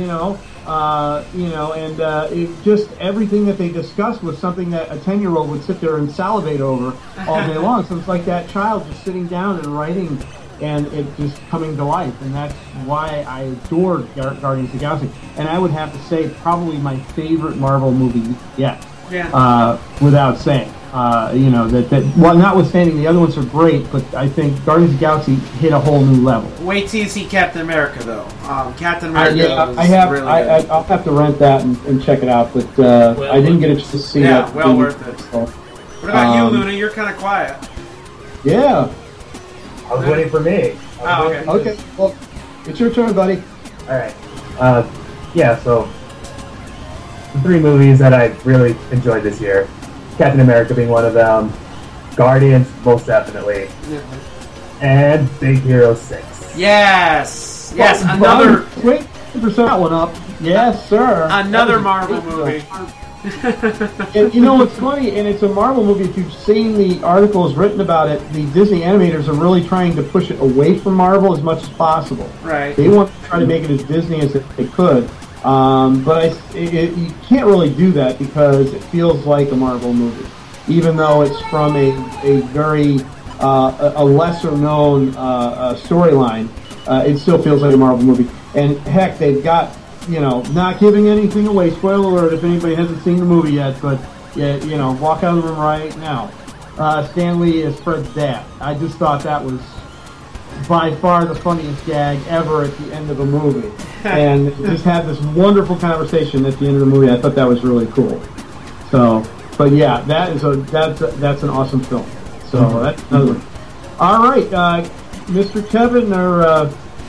and it just everything that they discussed was something that a 10-year-old would sit there and salivate over all day long. So it's like that child just sitting down and writing, and it just coming to life. And that's why I adored Guardians of the Galaxy. And I would have to say probably my favorite Marvel movie yet, without saying. Well, notwithstanding the other ones are great, but I think Guardians of the Galaxy hit a whole new level. Wait till you see Captain America, though. Captain America really I'll have to rent that and check it out, but I didn't get a chance to see it. Yeah, well worth it. So, what about you, Luna? You're kind of quiet. Yeah. I was waiting for me. Okay, well, it's your turn, buddy. Alright. So, the 3 movies that I really enjoyed this year. Captain America being one of them, Guardians most definitely, and Big Hero 6. Yes, another. Wait for that one up. Yes, sir. Another Marvel movie. And it's funny, and it's a Marvel movie. If you've seen the articles written about it, the Disney animators are really trying to push it away from Marvel as much as possible. Right. They want to try to make it as Disney as they could. But you can't really do that because it feels like a Marvel movie. even though it's from a very a lesser known storyline. It still feels like a Marvel movie. And heck, they've got, not giving anything away. Spoiler alert if anybody hasn't seen the movie yet, but yeah, walk out of the room right now. Stan Lee is Fred's dad. I just thought that was by far the funniest gag ever at the end of a movie. And just had this wonderful conversation at the end of the movie. I thought that was really cool. So, but yeah, that's an awesome film. So that's another one. All right, Mr. Kevin, or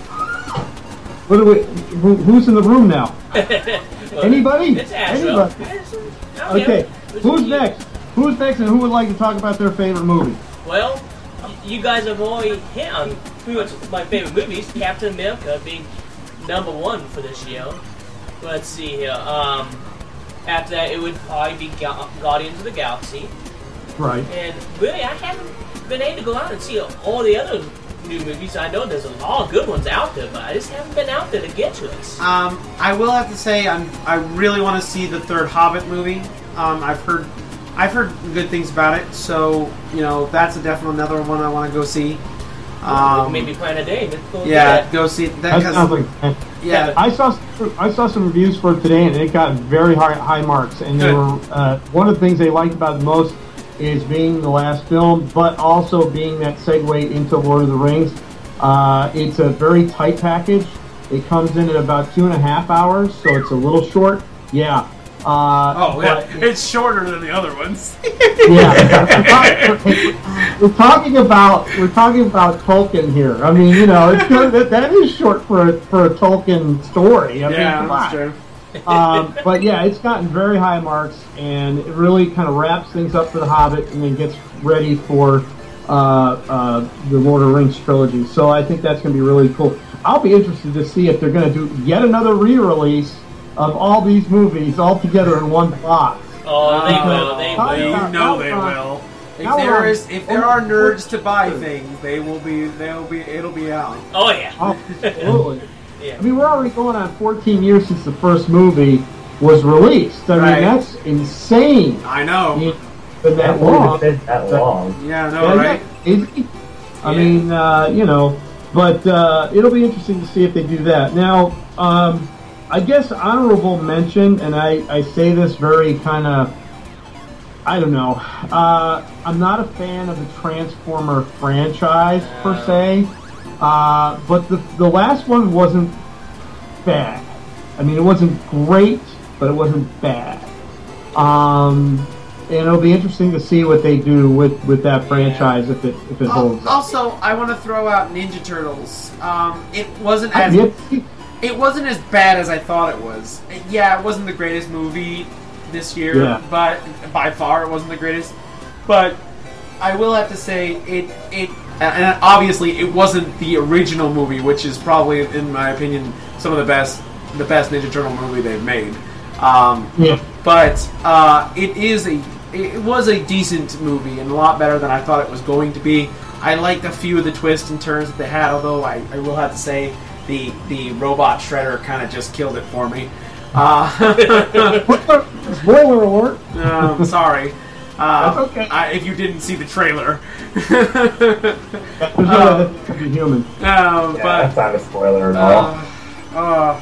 who's in the room now? Anybody? It's Astro. Anybody? Okay, who's next? Who's next, and who would like to talk about their favorite movie? Well, you guys have already hit on pretty much my favorite movies. Captain America being number one for this year. Let's see here. After that, it would probably be Guardians of the Galaxy. Right. And really, I haven't been able to go out and see all the other new movies. I know there's a lot of good ones out there, but I just haven't been out there to get to it. I will have to say I really want to see the third Hobbit movie. I've heard good things about it, so that's definitely another one I want to go see. Maybe plan a day. Go see that. Yeah, I saw some reviews for it today, and it got very high marks. And they were one of the things they liked about it the most is being the last film, but also being that segue into Lord of the Rings. It's a very tight package. It comes in at about 2.5 hours, so it's a little short. Yeah. It's shorter than the other ones. Yeah, we're talking about Tolkien here. I mean, it's good that is short for a Tolkien story. I mean, come on. That's true. But yeah, it's gotten very high marks, and it really kind of wraps things up for The Hobbit, and then gets ready for the Lord of the Rings trilogy. So I think that's going to be really cool. I'll be interested to see if they're going to do yet another re-release of all these movies all together in one box. Oh, they will. They will. They will. If there are nerds to buy things, it'll be out. Oh yeah. Oh, absolutely. Yeah. I mean, we're already going on 14 years since the first movie was released. I mean, that's insane. I know. But that long. That long. Yeah, I know, right? I mean, but it'll be interesting to see if they do that. Now, I guess honorable mention, and I say this very kind of, I don't know. I'm not a fan of the Transformer franchise per se, but the last one wasn't bad. I mean, it wasn't great, but it wasn't bad. And it'll be interesting to see what they do with that franchise if it holds up. Also, I want to throw out Ninja Turtles. It wasn't as bad as I thought it was. Yeah, it wasn't the greatest movie this year, but by far it wasn't the greatest. But I will have to say and obviously it wasn't the original movie, which is probably, in my opinion, some of the best Ninja Turtle movie they've made. But it was a decent movie and a lot better than I thought it was going to be. I liked a few of the twists and turns that they had, although I will have to say the robot Shredder kind of just killed it for me. Spoiler alert. Sorry. That's okay. If you didn't see the trailer. There's no way that could be human. But that's not a spoiler at all.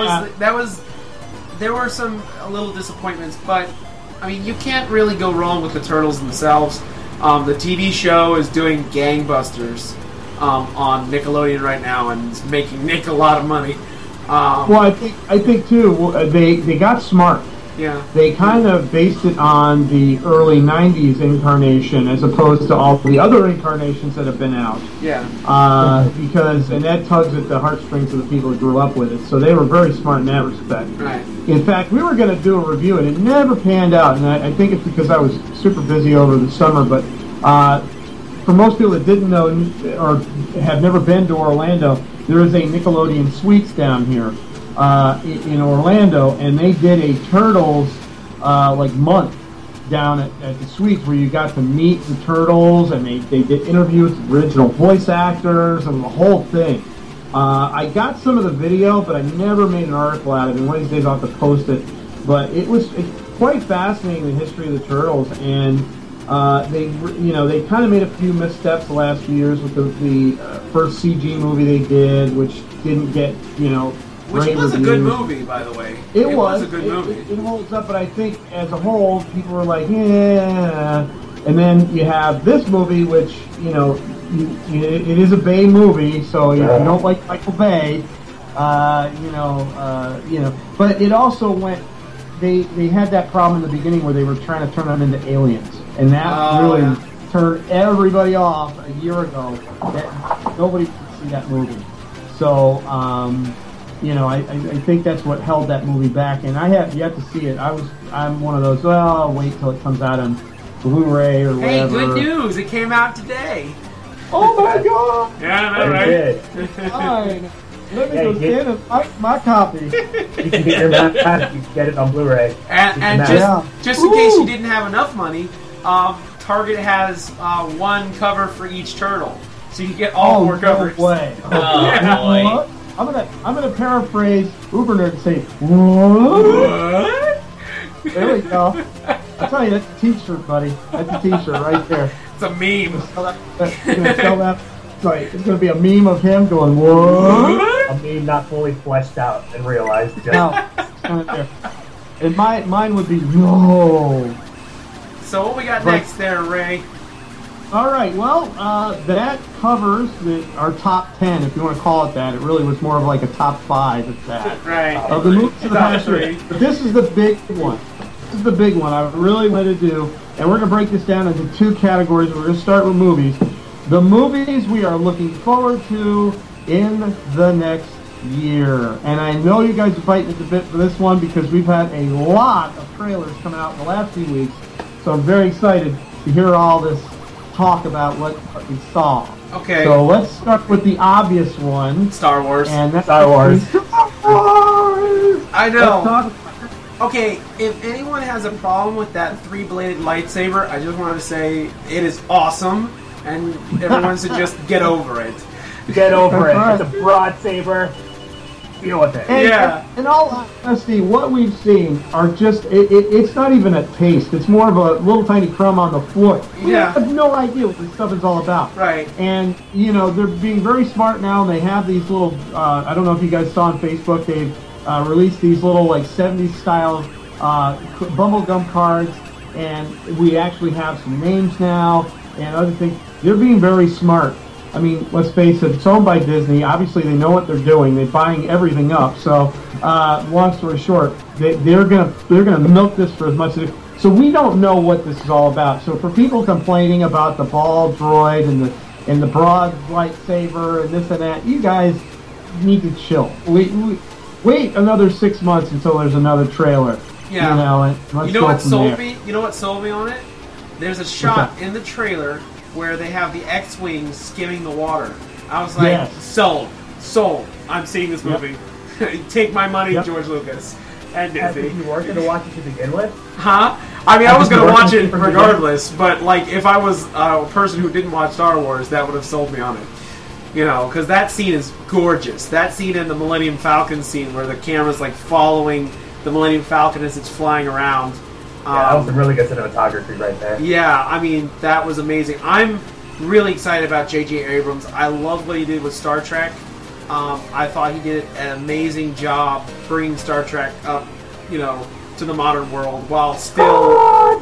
There were some little disappointments, but I mean, you can't really go wrong with the Turtles themselves. The TV show is doing gangbusters on Nickelodeon right now, and it's making Nick a lot of money. Well, I think too. They got smart. Yeah. They kind of based it on the early '90s incarnation as opposed to all the other incarnations that have been out. Yeah. And that tugs at the heartstrings of the people who grew up with it. So they were very smart in that respect. Right. In fact, we were going to do a review, and it never panned out. And I think it's because I was super busy over the summer. But for most people that didn't know or have never been to Orlando, there is a Nickelodeon Suites down here in Orlando, and they did a Turtles month down at the Suites where you got to meet the Turtles, and they did interviews with original voice actors and the whole thing. I got some of the video, but I never made an article out of it. And one of these days I'll have to post it. But it's quite fascinating, the history of the Turtles, and They kind of made a few missteps the last few years with the first CG movie they did, which didn't get Which great was a reviews. good movie, by the way. It was a good movie. It holds up, but I think as a whole, people were like, yeah. And then you have this movie, which it is a Bay movie, so if you don't like Michael Bay, but it also went. They had that problem in the beginning where they were trying to turn them into aliens, and that really turned everybody off a year ago. That nobody could see that movie. So, I think that's what held that movie back, and I have yet to see it. I'm one of those. Well, I'll wait till it comes out on Blu-ray or Hey, whatever. good news! It came out today. Oh my God! Yeah, I know, Very right? good. Fine. Let me Yeah, go you get my copy. You can get your map, you can get it on Blu-ray. And Yeah. just in case you didn't have enough money, Target has one cover for each turtle, so you get all four covers. No way. Oh, You know boy. what? I'm gonna paraphrase Uber Nerd and say, what? What? There we go. I'll tell you, that's a t-shirt, buddy. That's a t-shirt right there. It's a meme. Sell that. Sorry, it's gonna be a meme of him going, what? I mean, not fully fleshed out and realized. Just, No, it's kind of there. And mine would be no. So what we got Right. next there, Ray? All right, well, that covers our top 10, if you want to call it that. It really was more of like a top 5 at that. Right. Of the movies of the Top past three. year. But this is the big one. This is the big one I really wanted to do. And we're going to break this down into 2 categories. We're going to start with movies. The movies we are looking forward to in the next year. And I know you guys are fighting at the bit for this one because we've had a lot of trailers coming out in the last few weeks. So I'm very excited to hear all this talk about what we saw. Okay. So let's start with the obvious one. Star Wars. And that's Star Wars. Star Wars! I Let's know. talk Okay, if anyone has a problem with that 3-bladed lightsaber, I just wanted to say it is awesome, and everyone should just get over it. get over it. That's It's a broad saber. Deal with it. And, Yeah. In all honesty, what we've seen are just, it's not even a taste. It's more of a little tiny crumb on the floor. We Yeah. have no idea what this stuff is all about. Right. And, they're being very smart now, and they have these little, I don't know if you guys saw on Facebook, they've released these little, like, 70s style bubblegum cards, and we actually have some names now and other things. They're being very smart. I mean, let's face it, it's owned by Disney. Obviously, they know what they're doing. They're buying everything up. So, long story short, they're gonna milk this for as much as. So we don't know what this is all about. So for people complaining about the ball droid and the broad lightsaber and this and that, you guys need to chill. Wait another 6 months until there's another trailer. Yeah. And let's You know go what from sold there. me? You know what sold me on it? There's a shot that? in the trailer where they have the X-wing skimming the water. I was like, Yes. sold. I'm seeing this Yep. movie. Take my money, Yep. George Lucas and If Disney. you weren't going to watch it to begin with, Huh? I mean, I was Have you gonna watch watched it it from regardless, but like, if I was a person who didn't watch Star Wars, that would have sold me on it. Because that scene is gorgeous. That scene in the Millennium Falcon scene where the camera's like following the Millennium Falcon as it's flying around. that was some really good cinematography right there. Yeah, I mean, that was amazing. I'm really excited about J.J. Abrams. I love what he did with Star Trek. I thought he did an amazing job bringing Star Trek up, to the modern world while still,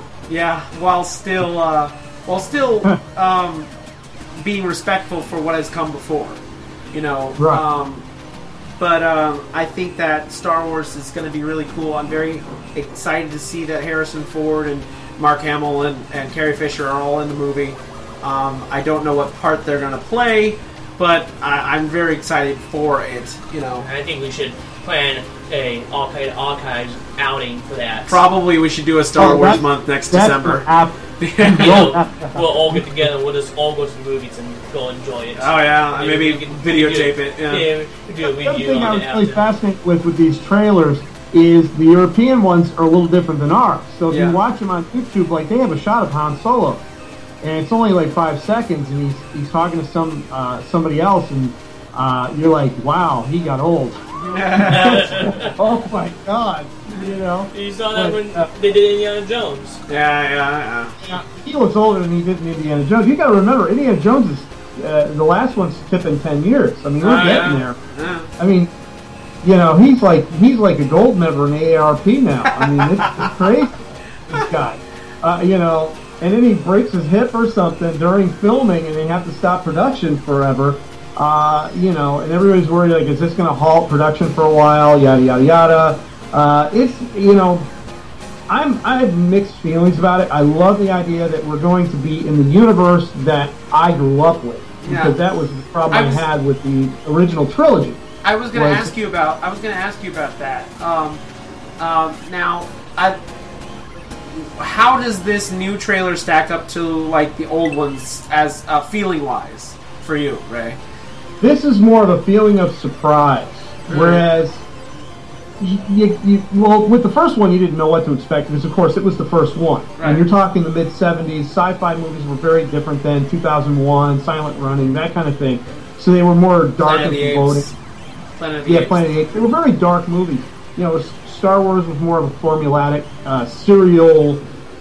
being respectful for what has come before. Right. But I think that Star Wars is going to be really cool. I'm very excited to see that Harrison Ford and Mark Hamill and Carrie Fisher are all in the movie. I don't know what part they're going to play, but I'm very excited for it. I think we should plan a Al-Qaeda Archives outing for that. Probably we should do a Star Wars month next December. We'll all get together. We'll just all go to the movies and go enjoy it. Oh yeah, maybe we can videotape it. Yeah. we do a The other review thing I on was it really after. fascinated with these trailers is the European ones are a little different than ours. So if Yeah. you watch them on YouTube, like they have a shot of Han Solo, and it's only like 5 seconds, and he's talking to somebody else, and you're like, wow, he got old. Oh my God! You know. You saw that when they did Indiana Jones. Yeah. He looks older than he did in Indiana Jones. You got to remember, Indiana Jones is the last one's tipping 10 years. I mean, we're getting there. Yeah. I mean, you know, he's like a gold member in AARP now. I mean, it's crazy. This guy, you know, and then he breaks his hip or something during filming, and they have to stop production forever. You know, and everybody's worried, like, is this going to halt production for a while? Yada yada yada. It's, you know, I have mixed feelings about it. I love the idea that we're going to be in the universe that I grew up with, because that was the problem I had with the original trilogy. I was going to ask you about that. Now, how does this new trailer stack up to like the old ones as feeling wise for you, Ray? This is more of a feeling of surprise, whereas well, with the first one you didn't know what to expect because, of course, it was the first one. Right. And you're talking the mid-'70s. Sci-fi movies were very different then. 2001, Silent Running, that kind of thing. So they were more dark and foreboding. Planet of the Apes. Planet of the Apes. They were very dark movies. You know, Star Wars was more of a formulaic, serial,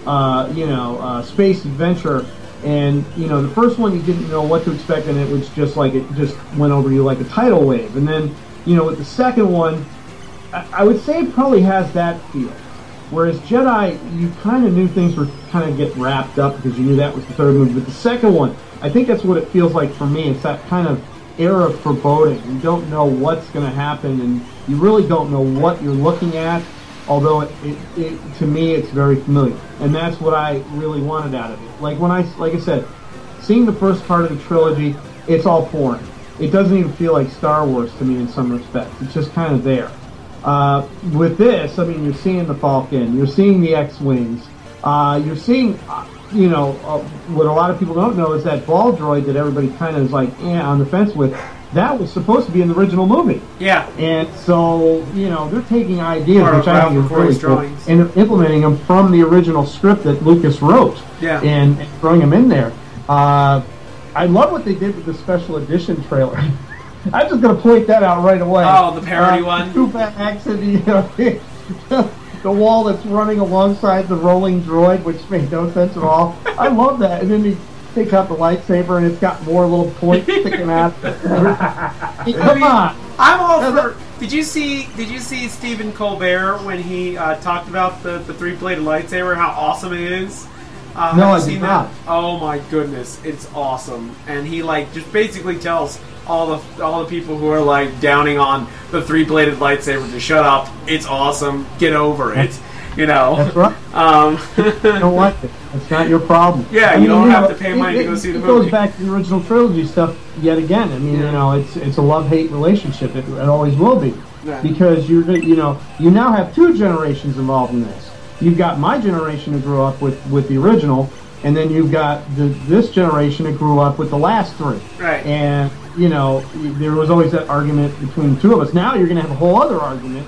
space adventure. And, you know, the first one you didn't know what to expect, and it was just like, it just went over you like a tidal wave. And then, you know, with the second one, I would say it probably has that feel. Whereas Jedi, you kind of knew things were kind of get wrapped up because you knew that was the third movie. But the second one, I think that's what it feels like for me. It's that kind of air of foreboding. You don't know what's going to happen, and you really don't know what you're looking at. Although it to me, it's very familiar, and that's what I really wanted out of it. Like I said, seeing the first part of the trilogy, it's all foreign. It doesn't even feel like Star Wars to me in some respects. It's just kind of there. With this, I mean, you're seeing the Falcon, you're seeing the X-Wings, you're seeing, what a lot of people don't know is that ball droid that everybody kind of is like on the fence with, that was supposed to be in the original movie. Yeah. And so, you know, they're taking ideas, which I think is really cool, drawings, and implementing them from the original script that Lucas wrote, and throwing them in there. I love what they did with the special edition trailer. I'm just going to point that out right away. Oh, the parody one? The Tupac and, you know, the wall that's running alongside the rolling droid, which made no sense at all. I love that. And then he takes out the lightsaber, and it's got more little points sticking out. Come on. I'm all for... Did you see Stephen Colbert when he talked about the three-bladed lightsaber, how awesome it is? No, I did not. Oh my goodness, it's awesome. And he like just basically tells all the people who are like downing on the three-bladed lightsaber to shut up. It's awesome. Get over it. You know. That's right. You don't like it. It's not your problem. Yeah, I mean, you don't have to pay money to go see the movie. It goes back to the original trilogy stuff yet again. I mean, you know, it's a love-hate relationship. It always will be. Yeah. Because you now have two generations involved in this. You've got my generation who grew up with the original, and then you've got this generation who grew up with the last three. Right. And, you know, there was always that argument between the two of us. Now you're going to have a whole other argument.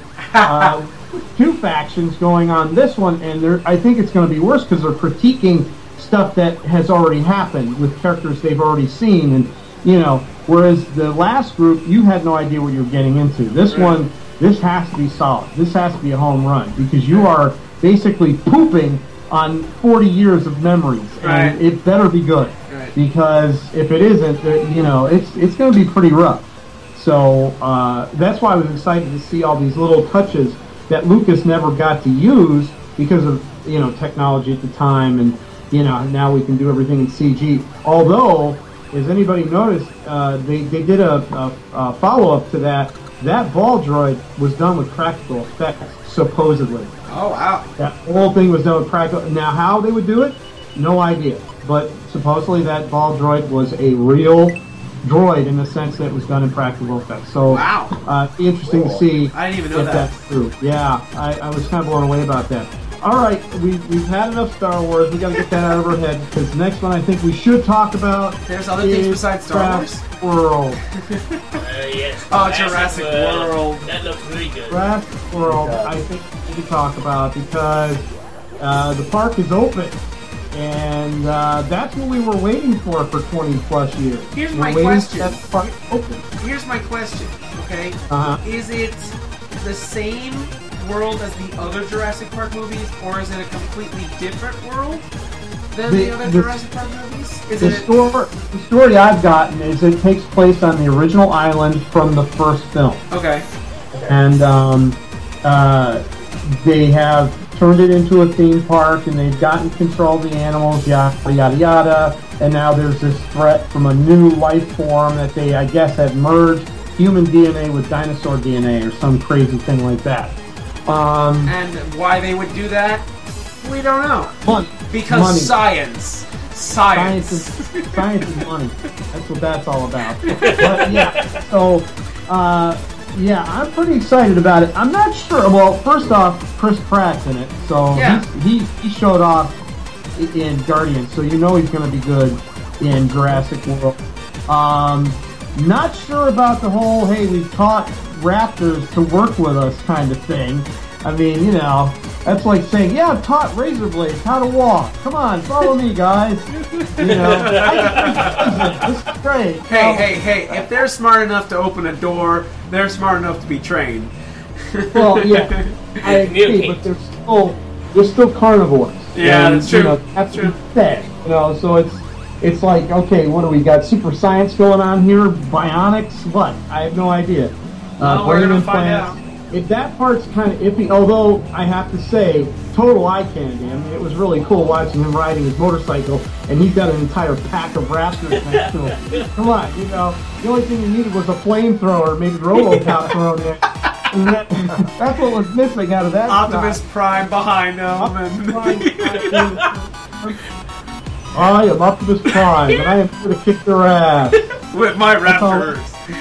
Two factions going on this one, and I think it's going to be worse because they're critiquing stuff that has already happened with characters they've already seen. And, you know, whereas the last group, you had no idea what you were getting into. This one, this has to be solid. This has to be a home run because you are basically pooping on 40 years of memories, and it better be good, because if it isn't, you know, it's going to be pretty rough. So that's why I was excited to see all these little touches that Lucas never got to use because of, you know, technology at the time, and, you know, now we can do everything in CG. Although, as anybody noticed, they did a follow-up to that. That ball droid was done with practical effects, supposedly. Oh, wow. That whole thing was done with practical. Now, how they would do it, no idea. But supposedly that ball droid was a real droid in the sense that it was done in practical effects. So, wow. Interesting to see I didn't even know if that's true. Yeah, I was kind of blown away about that. All right, we've had enough Star Wars. We got to get that out of our head because the next one I think we should talk about. There's other things besides Star Wars. World. Yes. Oh, Jurassic World. That looks really good. Jurassic World, I think we need to talk about because the park is open. And that's what we were waiting for 20 plus years. Here's my question. Here's my question. Okay. Uh-huh. Is it the same world as the other Jurassic Park movies, or is it a completely different world than the other Jurassic Park movies? The story I've gotten is it takes place on the original island from the first film. Okay. And they have turned it into a theme park, and they've gotten control of the animals, yada, yada, yada. And now there's this threat from a new life form that they, I guess, have merged human DNA with dinosaur DNA or some crazy thing like that. And why they would do that, we don't know. Because money. Science. Science is money. That's what that's all about. But yeah, so yeah, I'm pretty excited about it. I'm not sure. Well, first off, Chris Pratt's in it, so yeah. he showed off in Guardians, so you know he's going to be good in Jurassic World. Not sure about the whole "hey, we've taught raptors to work with us" kind of thing. I mean, you know, that's like saying, "Yeah, I've taught razor blades how to walk. Come on, follow me, guys." You know, this is great. Hey! If they're smart enough to open a door, they're smart enough to be trained. Well, yeah, I agree, but they're still carnivores. Yeah, that's true. You know, that's true. Fed, you know, so it's like, okay, what do we got? Super science going on here? Bionics? What? I have no idea. We're gonna find out. If that part's kind of iffy, although I have to say, total eye candy. I mean, it was really cool watching him riding his motorcycle, and he's got an entire pack of raptors next to him. Come on, you know, the only thing he needed was a flamethrower, maybe RoboCop thrown in. And that's what was missing out of that. Optimus Prime behind him. I am Optimus Prime, and I am here to kick their ass. With my raptors.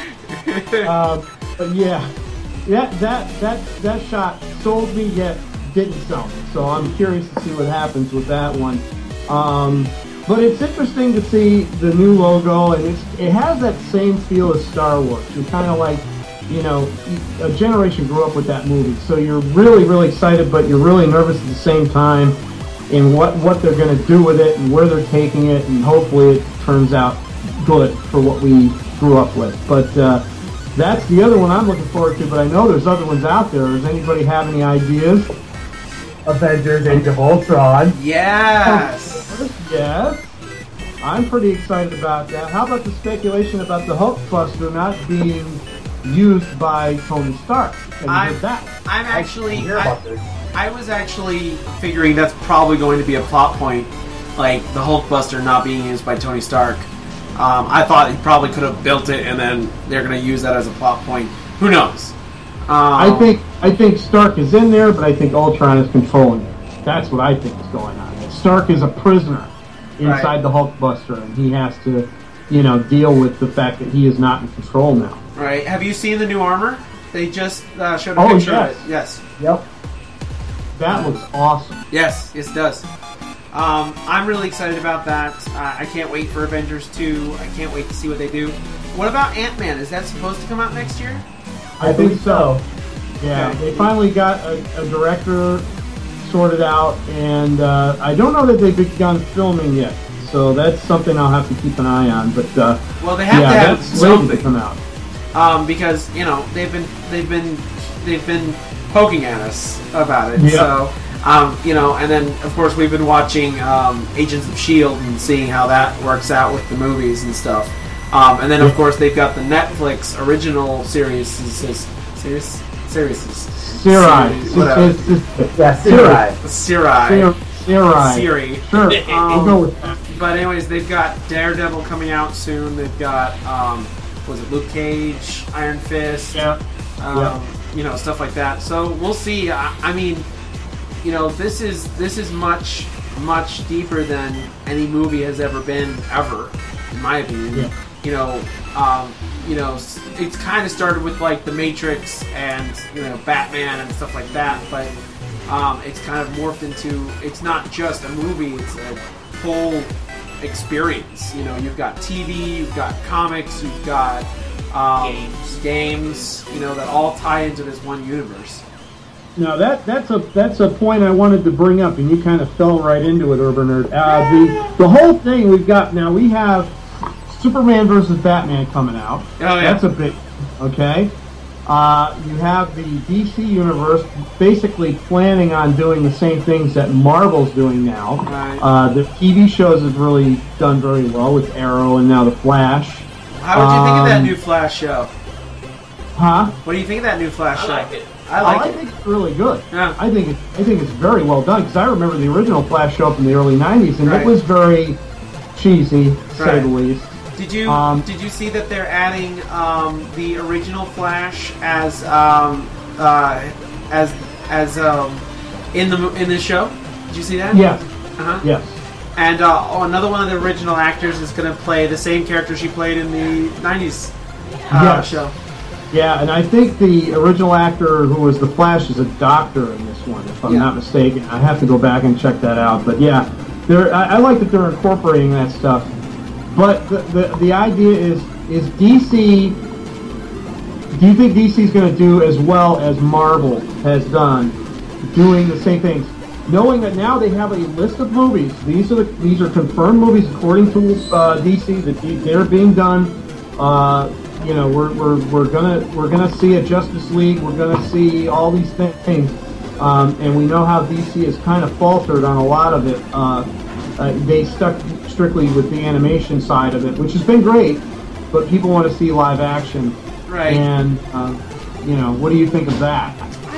But yeah, that shot sold me yet didn't sell me. So I'm curious to see what happens with that one. But it's interesting to see the new logo, and it has that same feel as Star Wars. You're kind of like, you know, a generation grew up with that movie, so you're really, really excited, but you're really nervous at the same time in what they're going to do with it and where they're taking it, and hopefully it turns out good for what we grew up with. But that's the other one I'm looking forward to, but I know there's other ones out there. Does anybody have any ideas? Avengers Age of Ultron. Yes! Yes. I'm pretty excited about that. How about the speculation about the Hulkbuster not being used by Tony Stark? Have you heard that? I was actually figuring that's probably going to be a plot point, like the Hulkbuster not being used by Tony Stark. I thought he probably could have built it, and then they're going to use that as a plot point. Who knows? I think Stark is in there, but I think Ultron is controlling it. That's what I think is going on. Stark is a prisoner inside the Hulkbuster, and he has to, you know, deal with the fact that he is not in control now. Right. Have you seen the new armor? They just showed a picture of it. Yes. Yep. That looks awesome. Yes, it does. I'm really excited about that. I can't wait for Avengers 2. I can't wait to see what they do. What about Ant-Man? Is that supposed to come out next year? I think so. Yeah, Okay. they finally got a director sorted out, and I don't know that they've begun filming yet. So that's something I'll have to keep an eye on. But well, they have to have that's waiting to something. come out. Because you know they've been poking at us about it. Yeah. So you know, and then of course we've been watching Agents of S.H.I.E.L.D. and seeing how that works out with the movies and stuff. And then of course they've got the Netflix original series. Siri. Sure, I'll go with that. But anyways, they've got Daredevil coming out soon. They've got was it Luke Cage, Iron Fist, you know, stuff like that. So we'll see. I mean, you know, this is much deeper than any movie has ever been, in my opinion. Yeah. You know, it's kind of started with like The Matrix and, you know, Batman and stuff like that, but it's kind of morphed into, it's not just a movie, it's a whole experience. You know, you've got TV, you've got comics, you've got games, you know, that all tie into this one universe. Now that's a point I wanted to bring up, and you kind of fell right into it, Urban Nerd. The whole thing we have Superman versus Batman coming out. Oh yeah, that's a big okay. You have the DC universe basically planning on doing the same things that Marvel's doing now. Right. The TV shows have really done very well with Arrow and now the Flash. How would you think of that new Flash show? Huh? What do you think of that new Flash show? I like it. I I think it's really good. Yeah. I think it's very well done because I remember the original Flash show up in the early '90s, and Right. it was very cheesy, to say Right. the least. Did you did you see that they're adding the original Flash as in the show? Did you see that? Yes, Uh-huh. yes. And another one of the original actors is going to play the same character she played in the '90s Yes. show. Yeah, and I think the original actor who was the Flash is a doctor in this one, if I'm Yeah. not mistaken. I have to go back and check that out. But yeah, I like that they're incorporating that stuff. But the idea is DC. Do you think DC is going to do as well as Marvel has done, doing the same things? Knowing that now they have a list of movies. These are confirmed movies according to DC that they're being done. You know, we're gonna see a Justice League. We're gonna see all these things, and we know how DC has kind of faltered on a lot of it. They stuck strictly with the animation side of it, which has been great, but people want to see live action. Right. And you know, what do you think of that?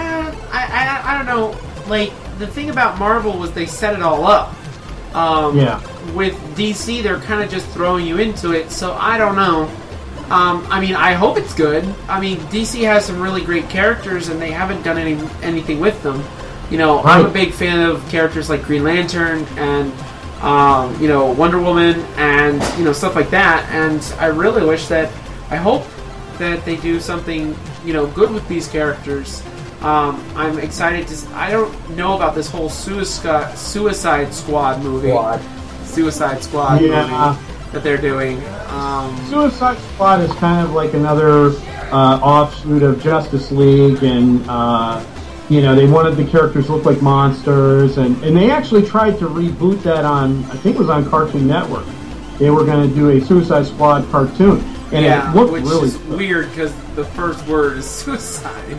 I don't know. Like, the thing about Marvel was they set it all up. Yeah. With DC, they're kind of just throwing you into it, so I don't know. I mean, I hope it's good. I mean, DC has some really great characters, and they haven't done anything with them. You know, I'm a Right. big fan of characters like Green Lantern and, you know, Wonder Woman and, you know, stuff like that. And I really wish that, I hope that they do something, you know, good with these characters. I'm excited to. I don't know about this whole Suicide Squad movie. Suicide Squad Yeah. movie that they're doing. Suicide Squad is kind of like another offshoot of Justice League, and you know, they wanted the characters to look like monsters, and they actually tried to reboot that on, I think it was on Cartoon Network. They were going to do a Suicide Squad cartoon, and it looked which really is good. weird because the first word is suicide.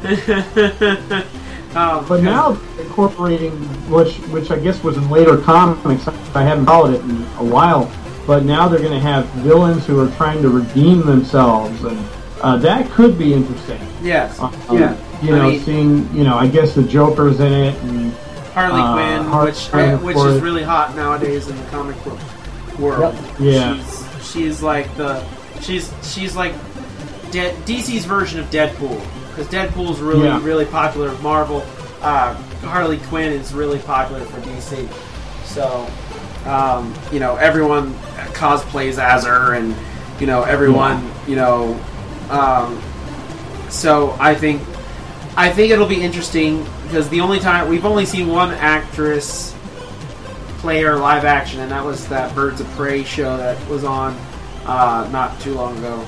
But now incorporating, which I guess was in later comics, I haven't followed it in a while, but now they're going to have villains who are trying to redeem themselves, and that could be interesting. Yes. You know, seeing, you know, I guess the Joker's in it, and Harley Quinn, Harley Quinn, of which course. is really hot nowadays in the comic book world. Yeah. She's like she's like DC's version of Deadpool, because Deadpool's really popular with Marvel. Harley Quinn is really popular for DC. So, you know, everyone cosplays as her, and you know, everyone, you know. So I think it'll be interesting, because the only time we've only seen one actress play her live action, and that was that Birds of Prey show that was on not too long ago.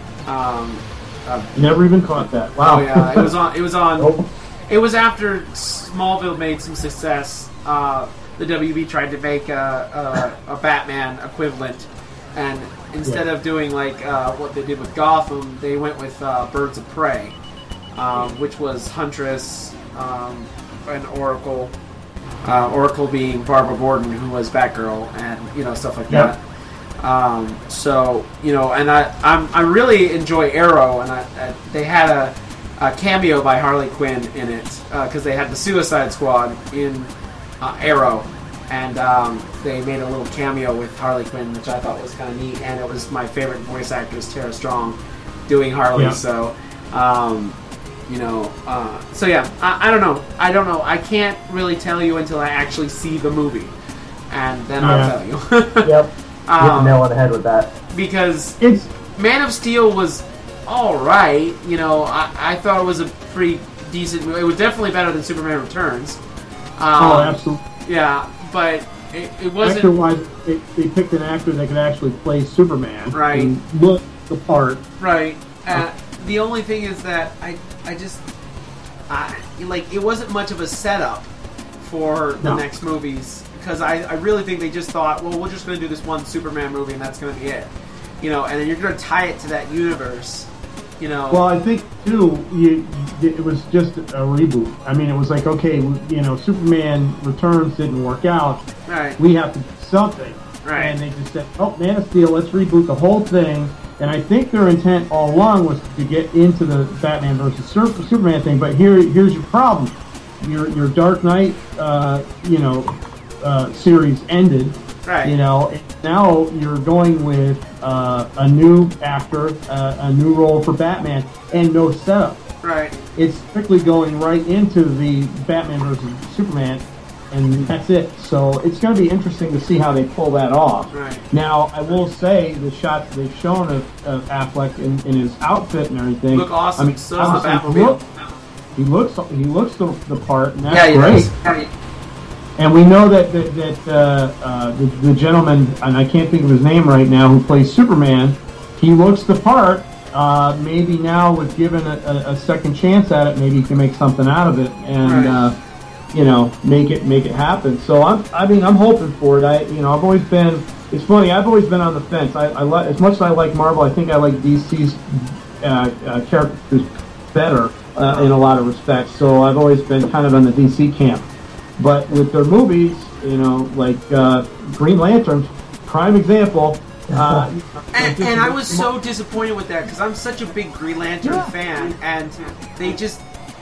never even caught that. Wow. Oh yeah, it was on. It was on. Oh. It was after Smallville made some success. The WB tried to make a Batman equivalent, and instead of doing like what they did with Gotham, they went with Birds of Prey, which was Huntress and Oracle. Oracle being Barbara Gordon, who was Batgirl, and you know, stuff like that. So you know, and I really enjoy Arrow, and they had a cameo by Harley Quinn in it, because they had the Suicide Squad in Arrow, and they made a little cameo with Harley Quinn, which I thought was kind of neat, and it was my favorite voice actress, Tara Strong, doing Harley. Yeah. So you know, so yeah, I don't know. I can't really tell you until I actually see the movie, and then I'll tell you. Yep. You hit the nail on the head with that. Because It's Man of Steel was alright. You know, I thought it was a pretty decent movie. It was definitely better than Superman Returns. absolutely. Yeah, but it wasn't... Actor-wise, they picked an actor that could actually play Superman. Right. And look the part. Right. The only thing is that I just... like, it wasn't much of a setup for the next movies, because I really think they just thought, well, we're just going to do this one Superman movie and that's going to be it. You know, and then you're going to tie it to that universe. Well, I think too, it was just a reboot. I mean, it was like, okay, Superman Returns didn't work out. Right. We have to do something. Right. And they just said, oh, Man of Steel, let's reboot the whole thing. And I think their intent all along was to get into the Batman versus Superman thing. But here's your problem: your Dark Knight, series ended. Right. And now you're going with a new actor, a new role for Batman, and no setup. Right. It's strictly going right into the Batman versus Superman, and that's it. So it's going to be interesting to see how they pull that off. Right. Now, I will say the shots they've shown of Affleck in his outfit and everything Look awesome. I mean, So does the Batmobile. he looks the part, and that's Yeah, he great. does. And we know that the gentleman, and I can't think of his name right now, who plays Superman, he looks the part. Maybe now, with given a second chance at it, maybe he can make something out of it, and make it happen. So I'm hoping for it. I've always been. It's funny. I've always been on the fence. As much as I like Marvel, I think I like DC's characters better in a lot of respects. So I've always been kind of on the DC camp. But with their movies, like Green Lantern, prime example. And I was so disappointed with that because I'm such a big Green Lantern fan, and they just,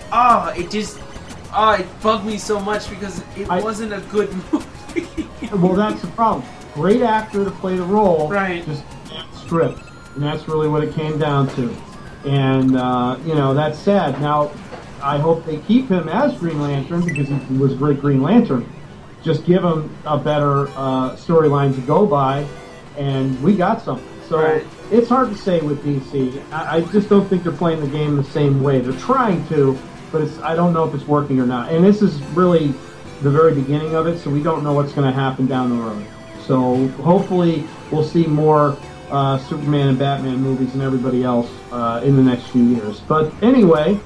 it bugged me so much because it wasn't a good movie. Well, that's the problem. Great actor to play the role, Right. Just script, and that's really what it came down to. And that's sad. Now, I hope they keep him as Green Lantern because he was a great Green Lantern. Just give him a better storyline to go by, and we got something. So Right. It's hard to say with DC. I just don't think they're playing the game the same way. They're trying to, but I don't know if it's working or not. And this is really the very beginning of it, so we don't know what's going to happen down the road. So hopefully we'll see more Superman and Batman movies and everybody else in the next few years. But anyway,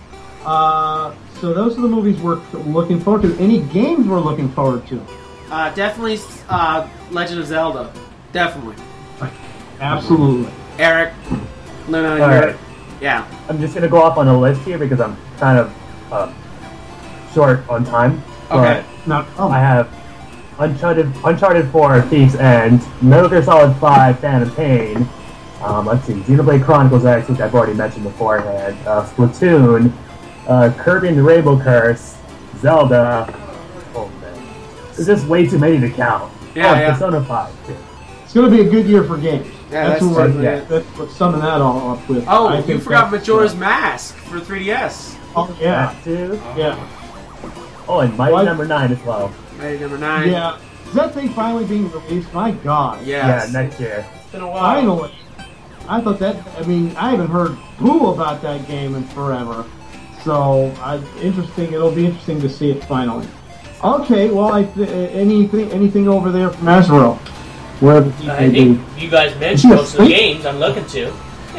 so those are the movies we're looking forward to. Any games we're looking forward to? Definitely Legend of Zelda. Definitely. Absolutely. Eric, Luna, right. Yeah. I'm just going to go off on a list here because I'm kind of short on time. Okay. Now, I have Uncharted 4, Thief's End, Metal Gear Solid 5, Phantom Pain, let's see, Xenoblade Chronicles X, which I've already mentioned beforehand, Splatoon, Kirby and the Rainbow Curse, Zelda. Oh man, there's just way too many to count. Yeah. Persona 5 too. it's going to be a good year for games. Yeah, that's what summing that all up with. Oh, I you think forgot that's, Majora's Mask for 3DS. Oh, yeah. That too. Yeah. Oh, and Mighty What? Number 9 as well. Mighty Number 9. Yeah. Is that thing finally being released? My God. Yes. Yeah, next year. It's been a while. Finally. I thought that, I haven't heard boo about that game in forever. So, it'll be interesting to see it finally. Okay, well, anything over there from Azrael? Wherever he I may be. think you guys mentioned most of the games I'm looking to.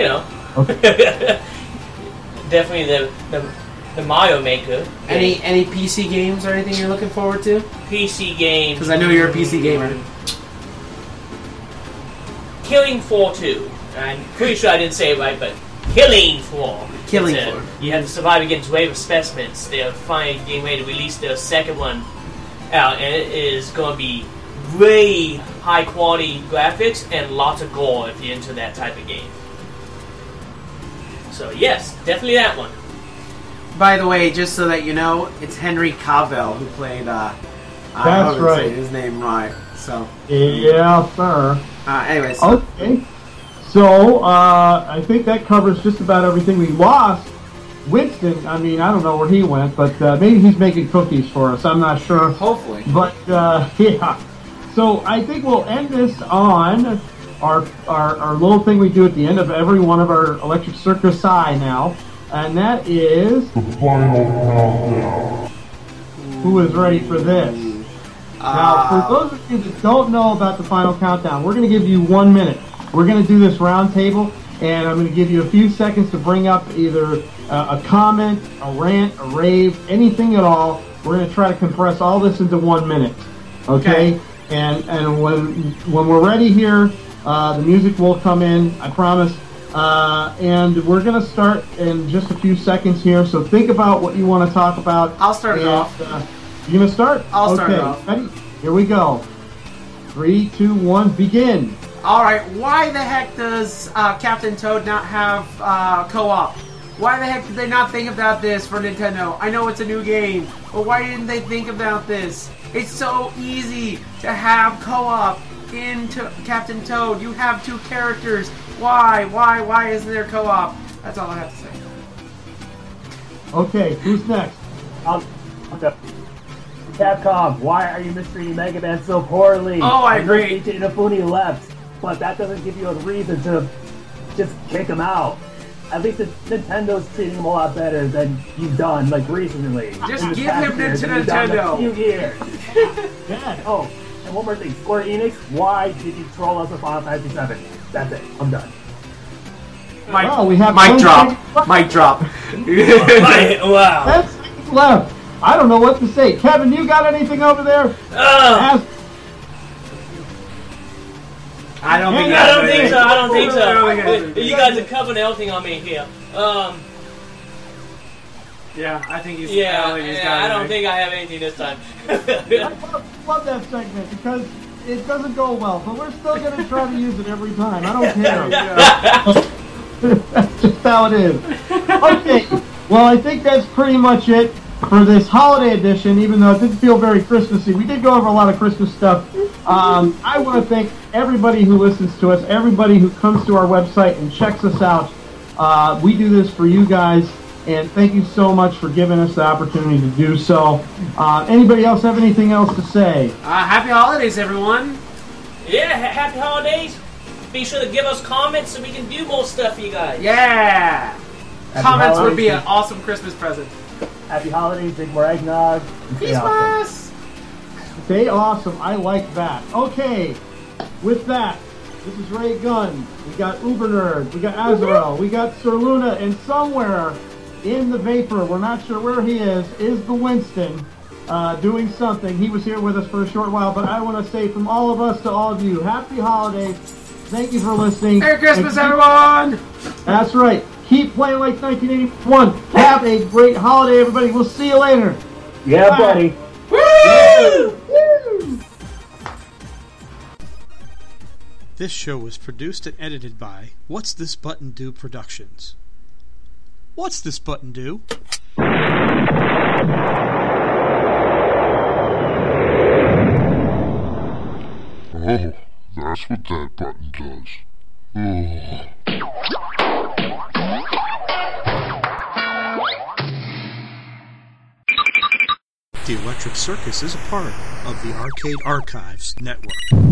Okay. Definitely the Mario Maker. Any PC games or anything you're looking forward to? PC games. Because I know you're a PC gamer. Killing Floor 2. I'm pretty sure I didn't say it right, but Killing Floor. Killing It's Floor. You have to survive against Wave of Specimens. They're finally getting ready to release their second one out, and it is going to be really high quality graphics and lots of gore if you're into that type of game. So yes, definitely that one. By the way, just so that you know, it's Henry Cavill who played. I That's don't right. say his name right. So. Yeah, sir. Anyways. Okay. So, I think that covers just about everything. We lost Winston. I don't know where he went, but maybe he's making cookies for us. I'm not sure. Hopefully. But, yeah. So, I think we'll end this on our little thing we do at the end of every one of our Electric Circus I now. And that is... Who is ready for this? Now, for those of you that don't know about the final countdown, we're going to give you 1 minute. We're going to do this round table, and I'm going to give you a few seconds to bring up either a comment, a rant, a rave, anything at all. We're going to try to compress all this into 1 minute. Okay? And when we're ready here, the music will come in. I promise. And we're going to start in just a few seconds here. So think about what you want to talk about. I'll start it off. You going to start? I'll start it off. Ready? Here we go. 3, 2, 1, begin. All right. Why the heck does Captain Toad not have co-op? Why the heck did they not think about this for Nintendo? I know it's a new game, but why didn't they think about this? It's so easy to have co-op into Captain Toad. You have 2 characters. Why isn't there co-op? That's all I have to say. Okay, who's next? Capcom, why are you mistreating Mega Man so poorly? Oh, I agree. Ichi Inafune left, but that doesn't give you a reason to just kick him out. At least Nintendo's treating him a lot better than you've done, like, recently. Just give him to Nintendo. A few years. Yeah. Oh, and one more thing. Square Enix, why did you troll us with Final Fantasy VII? That's it. I'm done. We have mic drop. Mic drop. Wow. 10 seconds left. I don't know what to say. Kevin, you got anything over there? I don't think so. I don't think so. You guys are covering everything on me here. Yeah, I think he's. I don't think I have anything this time. I love that segment because it doesn't go well, but we're still going to try to use it every time. I don't care. That's just how it is. Okay, well, I think that's pretty much it for this holiday edition, even though it didn't feel very Christmassy. We did go over a lot of Christmas stuff. I want to thank everybody who listens to us, everybody who comes to our website and checks us out. We do this for you guys, and thank you so much for giving us the opportunity to do so. Anybody else have anything else to say? Happy holidays, everyone. Yeah, happy holidays. Be sure to give us comments so we can do more stuff for you guys. Yeah. Happy Comments would holidays. be an awesome Christmas present. Happy holidays, drink more eggnog. And stay awesome. Christmas. Stay awesome. I like that. Okay, with that, this is Ray Gunn. We got Uber Nerd. We got Azrael. We got Sir Luna. And somewhere in the vapor, we're not sure where he is the Winston doing something. He was here with us for a short while, but I want to say from all of us to all of you, happy holidays. Thank you for listening. Merry Christmas, everyone. That's right. Keep playing like 1981. Have a great holiday, everybody. We'll see you later. Yeah, Bye. buddy. Woo! This show was produced and edited by What's This Button Do Productions. What's This Button Do? Oh, that's what that button does. Oh. The Electric Circus is a part of the Arcade Archives Network.